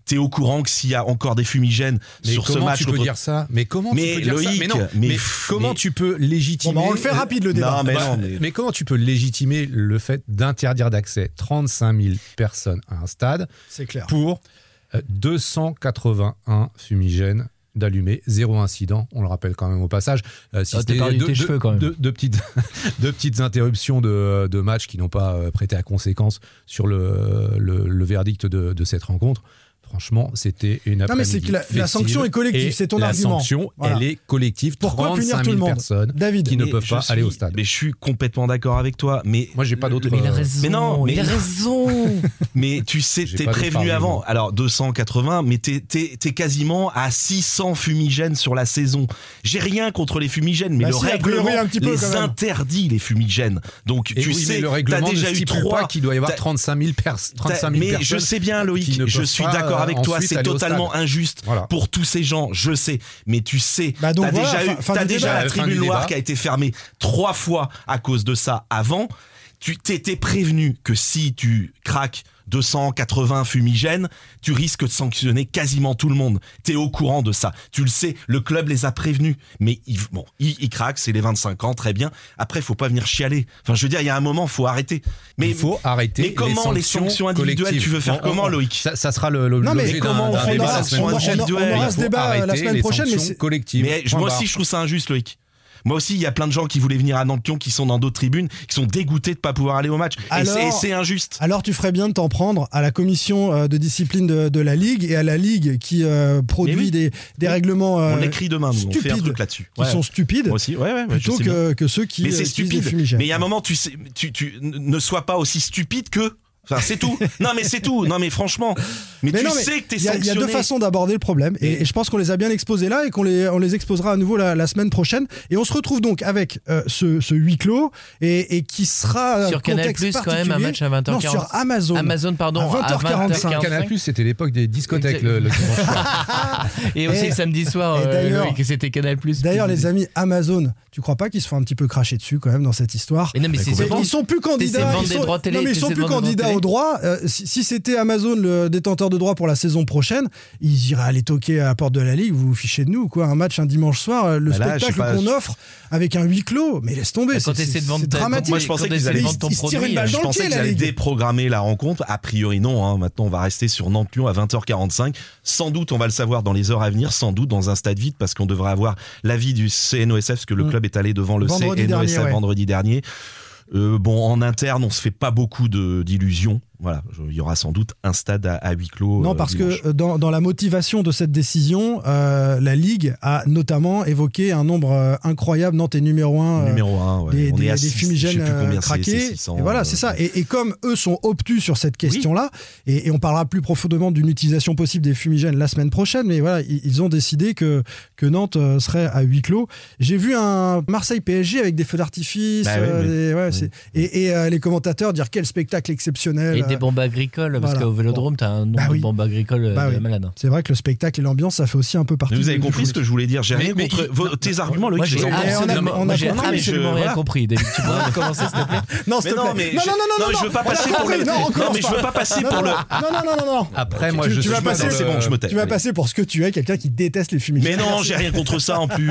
T'es au courant que s'il y a encore des fumigènes mais sur ce match. Comment tu peux contre... dire ça Mais comment mais tu peux dire Loïc, ça Mais non. Mais, mais comment mais... tu peux légitimer bon, bah on le fait rapide le débat. Non, mais, bah, non, mais... mais comment tu peux légitimer le fait d'interdire d'accès trente-cinq mille personnes à un stade C'est clair. pour deux cent quatre-vingt-un fumigènes d'allumés, zéro incident, on le rappelle quand même au passage. Euh, si oh, c'était deux, deux, cheveux, quand même. deux, deux, petites, deux petites interruptions de, de matchs qui n'ont pas euh, prêté à conséquence sur le, le, le verdict de, de cette rencontre. Franchement, c'était une après-midi. Non, mais c'est que la, la sanction est collective, c'est ton la argument. La sanction, voilà. elle est collective. Pourquoi punir tout le monde personnes David, qui ne peuvent pas suis, aller au stade. Mais je suis complètement d'accord avec toi. Mais moi, j'ai pas d'autre. Mais il a raison. Mais non, mais il a raison. Mais tu sais, J'ai t'es pas prévenu avant. Alors deux cent quatre-vingts, mais t'es, t'es, t'es quasiment à six cents fumigènes sur la saison. J'ai rien contre les fumigènes, mais bah le si, règlement un petit peu, les interdit les fumigènes. Donc et tu oui, sais, le règlement t'as déjà ne eu trois. Pas qu'il doit y avoir trente-cinq mille, pers- trente-cinq mille mais personnes. Mais je sais bien, Loïc. Je suis d'accord avec toi. C'est totalement injuste. Voilà. Pour tous ces gens, je sais, mais tu sais, bah donc t'as voilà, déjà, fin, eu, fin t'as déjà débat, la tribune Loire qui a été fermée trois fois à cause de ça avant. Tu t'étais prévenu que si tu craques deux cent quatre-vingts fumigènes, tu risques de sanctionner quasiment tout le monde. T'es au courant de ça. Tu le sais, le club les a prévenus. Mais ils, bon, ils, ils craquent, c'est les vingt-cinq ans, très bien. Après, faut pas venir chialer. Enfin, je veux dire, il y a un moment, faut arrêter. Mais il faut arrêter. Mais comment les sanctions, les sanctions individuelles, tu veux faire bon, comment, on, Loïc ça, ça sera le, le non, l'objet mais d'un, d'un débat la semaine prochaine. On aura ce débat la semaine prochaine, mais c'est collective. Mais moi aussi, je trouve ça injuste, Loïc. Moi aussi, il y a plein de gens qui voulaient venir à Nantes-Lyon, qui sont dans d'autres tribunes, qui sont dégoûtés de pas pouvoir aller au match. Alors, et, c'est, et c'est injuste. Alors, tu ferais bien de t'en prendre à la commission de discipline de, de la Ligue et à la Ligue qui euh, produit oui. des, des oui. règlements euh, on l'écrit demain, nous, on fait un truc là-dessus. Qui ouais. sont stupides. Moi aussi, ouais, ouais, plutôt que, que ceux qui. Mais c'est euh, stupide. Mais il y a un moment, tu sais, tu, tu ne sois pas aussi stupide que. Enfin, c'est tout. Non, mais c'est tout. Non, mais franchement. Mais, mais tu non, mais sais que t'es sanctionné. Il y a deux façons d'aborder le problème. Et, et je pense qu'on les a bien exposés là et qu'on les, on les exposera à nouveau la, la semaine prochaine. Et on se retrouve donc avec euh, ce, ce huis clos et, et qui sera. Sur Canal Plus, quand même, un match à vingt heures quarante. Non, sur Amazon. Amazon, pardon. À vingt heures quarante-cinq. Canal Plus, c'était l'époque des discothèques le, le dimanche soir. Et aussi et, samedi soir, euh, que c'était Canal Plus. D'ailleurs, les amis, Amazon, tu crois pas qu'ils se font un petit peu cracher dessus quand même dans cette histoire? Mais non, mais c'est Ils sont plus candidats. Non, mais ils sont plus candidats au droit. Si, si c'était Amazon le détenteur de droit pour la saison prochaine, ils iraient aller toquer à la porte de la Ligue, vous vous fichez de nous, quoi. Un match un dimanche soir, le bah là, spectacle pas, qu'on je... offre avec un huis clos, mais laisse tomber, quand c'est, c'est, de c'est dramatique. Moi je pensais qu'ils allaient vendre ton produit. Je pensais qu'ils allaient déprogrammer la rencontre. A priori non, hein. Maintenant on va rester sur Nantes-Lyon à vingt heures quarante-cinq. Sans doute on va le savoir dans les heures à venir, sans doute dans un stade vide, parce qu'on devrait avoir l'avis du C N O S F, parce que le mmh. club est allé devant le vendredi C N O S F dernier, ouais. vendredi dernier. Euh, bon, en interne, on se fait pas beaucoup de, d'illusions. Voilà, il y aura sans doute un stade à, à huis clos. Non, euh, parce dimanche. que dans, dans la motivation de cette décision, euh, la Ligue a notamment évoqué un nombre euh, incroyable. Nantes est numéro un. Euh, numéro un, ouais. Des, on des, est à des six, fumigènes combien, craqués. C'est, c'est six cents, et voilà, euh, c'est ça. Et, et comme eux sont obtus sur cette question-là, oui. et, et on parlera plus profondément d'une utilisation possible des fumigènes la semaine prochaine, mais voilà, ils, ils ont décidé que, que Nantes serait à huis clos. J'ai vu un Marseille-P S G avec des feux d'artifice. Bah, euh, oui, des, ouais, oui. c'est, et et euh, les commentateurs dire quel spectacle exceptionnel. Et des bombes agricoles. Parce voilà. qu'au Vélodrome, t'as un nombre bah oui. de bombes agricoles bah oui. malade. C'est vrai que le spectacle et l'ambiance, ça fait aussi un peu partie. Mais vous avez compris ce que je voulais dire. J'ai mais, rien mais contre il... vos, tes arguments, Loïc. Moi, j'ai absolument, on a, on a j'ai compris, absolument je, rien voilà. compris. David, tu pourrais commencer, s'il te plaît. Non, s'il te plaît. Mais non, non, non, non, je veux pas passer pour le. Non, mais je veux pas passer pour le. Non, non, non, non. Après, moi, je suis. C'est bon, je me tais. Tu vas passer pour ce que tu es, quelqu'un qui déteste les fumigènes. Mais non, j'ai rien contre ça en plus.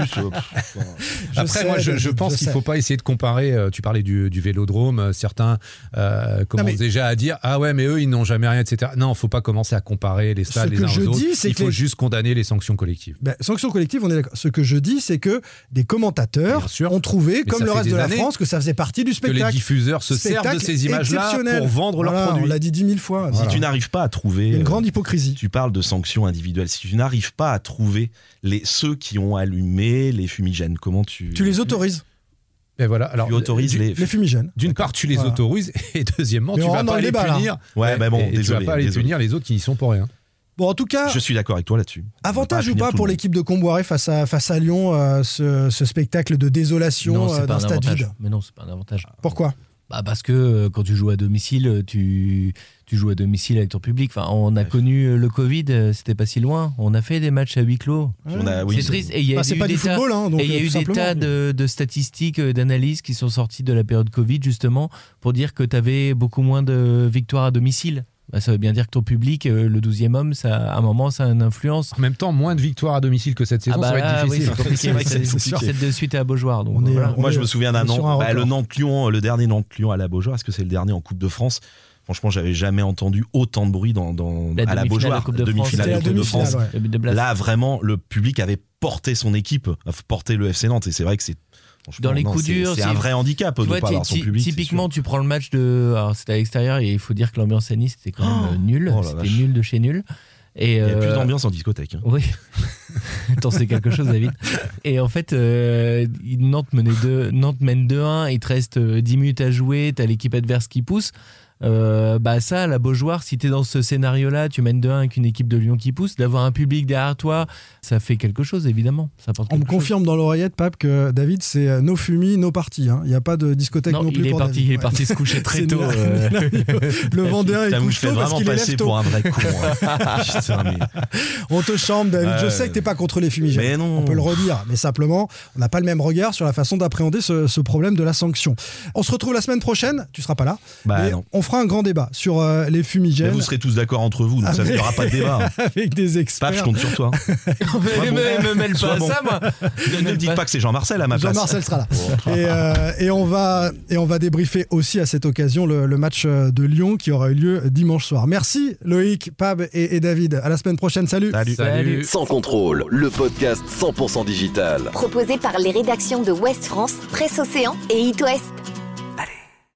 Après, moi, je pense qu'il faut pas essayer de comparer. Tu parlais du Vélodrome. Certains commencent déjà à dire ah ouais, mais eux, ils n'ont jamais rien, et cetera. Non, faut pas commencer à comparer les stades les uns aux autres. Il faut juste condamner les sanctions collectives. Sanctions collectives, on est d'accord. Ce que je dis, c'est que des commentateurs ont trouvé, comme le reste de la France, que ça faisait partie du spectacle. Que les diffuseurs se servent de ces images-là pour vendre leurs produits. On l'a dit dix mille fois. Si tu n'arrives pas à trouver une grande hypocrisie. Tu parles de sanctions individuelles. Si tu n'arrives pas à trouver les ceux qui ont allumé les fumigènes, comment tu Tu les autorises. Et voilà, alors, tu autorises les, les fumigènes. D'une part, tu les voilà. autorises, et deuxièmement, mais tu vas pas les débat, punir. Là. Ouais, bah bon, et, désolé, et tu vas pas aller punir les autres qui n'y sont pour rien. Bon, en tout cas, je suis d'accord avec toi là-dessus. Avantage ou pas pour l'équipe de Comboiré face à face à Lyon, euh, ce, ce spectacle de désolation non, euh, d'un stade vide. Mais non, c'est pas un avantage. Pourquoi ? Bah parce que euh, quand tu joues à domicile, tu tu joues à domicile avec ton public. Enfin, on a ouais. connu le Covid, euh, c'était pas si loin. On a fait des matchs à huis clos. On a, oui, c'est triste. Et il y a bah, eu pas des du tas, football, hein, donc, et il y a eu des tas de, de statistiques, d'analyses qui sont sorties de la période Covid justement pour dire que tu avais beaucoup moins de victoires à domicile. bah, ça veut bien dire que ton public, euh, le douzième homme, ça, à un moment, ça a une influence. En même temps, moins de victoires à domicile que cette saison, ah bah ça va là, être difficile. Oui, c'est compliqué. C'est vrai que c'est c'est compliqué. sept de suite à Beaujoire. Donc, On est- voilà. on Moi, est- je me souviens d'un on est sur un Nantes, bah, record. le Nantes-Lyon, le dernier Nantes-Lyon à la Beaujoire. Est-ce que c'est le dernier en Coupe de France? Franchement, j'avais jamais entendu autant de bruit dans, dans La à la demi-finale Beaujoire, de Coupe de France. demi-finale C'était de la Coupe de demi-finale, France. ouais. Le but de Blas. Là, vraiment, le public avait porté son équipe, a porté le F C Nantes, et c'est vrai que c'est franchement, Dans les non, coups c'est- durs, c'est c'est- un vrai handicap Tu de vois, ne pas avoir son ty- public. c'est typiquement, sûr. tu prends le match de. Alors, c'était à l'extérieur et il faut dire que l'ambiance à Nice c'était quand même euh, nul. Oh la c'était vache. nul de chez nul. Et, Il y a euh, plus d'ambiance en discothèque. hein. Oui. T'en sais quelque chose, David. Et en fait, euh, Nantes, menait deux, Nantes mène deux un, il te reste euh, dix minutes à jouer, t'as l'équipe adverse qui pousse. Euh, bah ça, à la Beaujoire, si t'es dans ce scénario-là, tu mènes deux un avec une équipe de Lyon qui pousse, d'avoir un public derrière toi, ça fait quelque chose, évidemment. Ça apporte On me quelque chose. confirme dans l'oreillette, Pape, que David, c'est euh, no fumis, no party. hein. Il n'y a pas de discothèque non, Non, plus il est pour parti, David. il est Ouais. parti se coucher très C'est tôt. nul. euh. Le Vendéen, il Putain, vous, couche je fais tôt parce vraiment qu'il est passer lève tôt. pour un vrai con. hein. Putain, mais... On te chambre, David. Je Ouais. sais que t'es pas contre les fumigènes. Mais non. On peut le redire. Mais simplement, on n'a pas le même regard sur la façon d'appréhender ce, ce problème de la sanction. On se retrouve la semaine prochaine. Tu seras pas là. Bah, mais non. on fera un grand débat sur euh, les Mais fumigènes. vous serez tous d'accord entre vous, donc ça Avec- n'y aura pas de débat. hein. Avec des experts. Pape, je compte sur toi. hein. Mais me, me mêle Sois pas à bon. ça, moi. Ne me dites pas que c'est Jean-Marcel à ma place. Jean-Marcel sera là. Et, euh, et, on va, et on va débriefer aussi à cette occasion le, le match de Lyon qui aura eu lieu dimanche soir. Merci Loïc, Pab et, et David. À la semaine prochaine. Salut. Salut. Salut. Sans contrôle, le podcast cent pour cent digital. Proposé par les rédactions de Ouest France, Presse Océan et It West.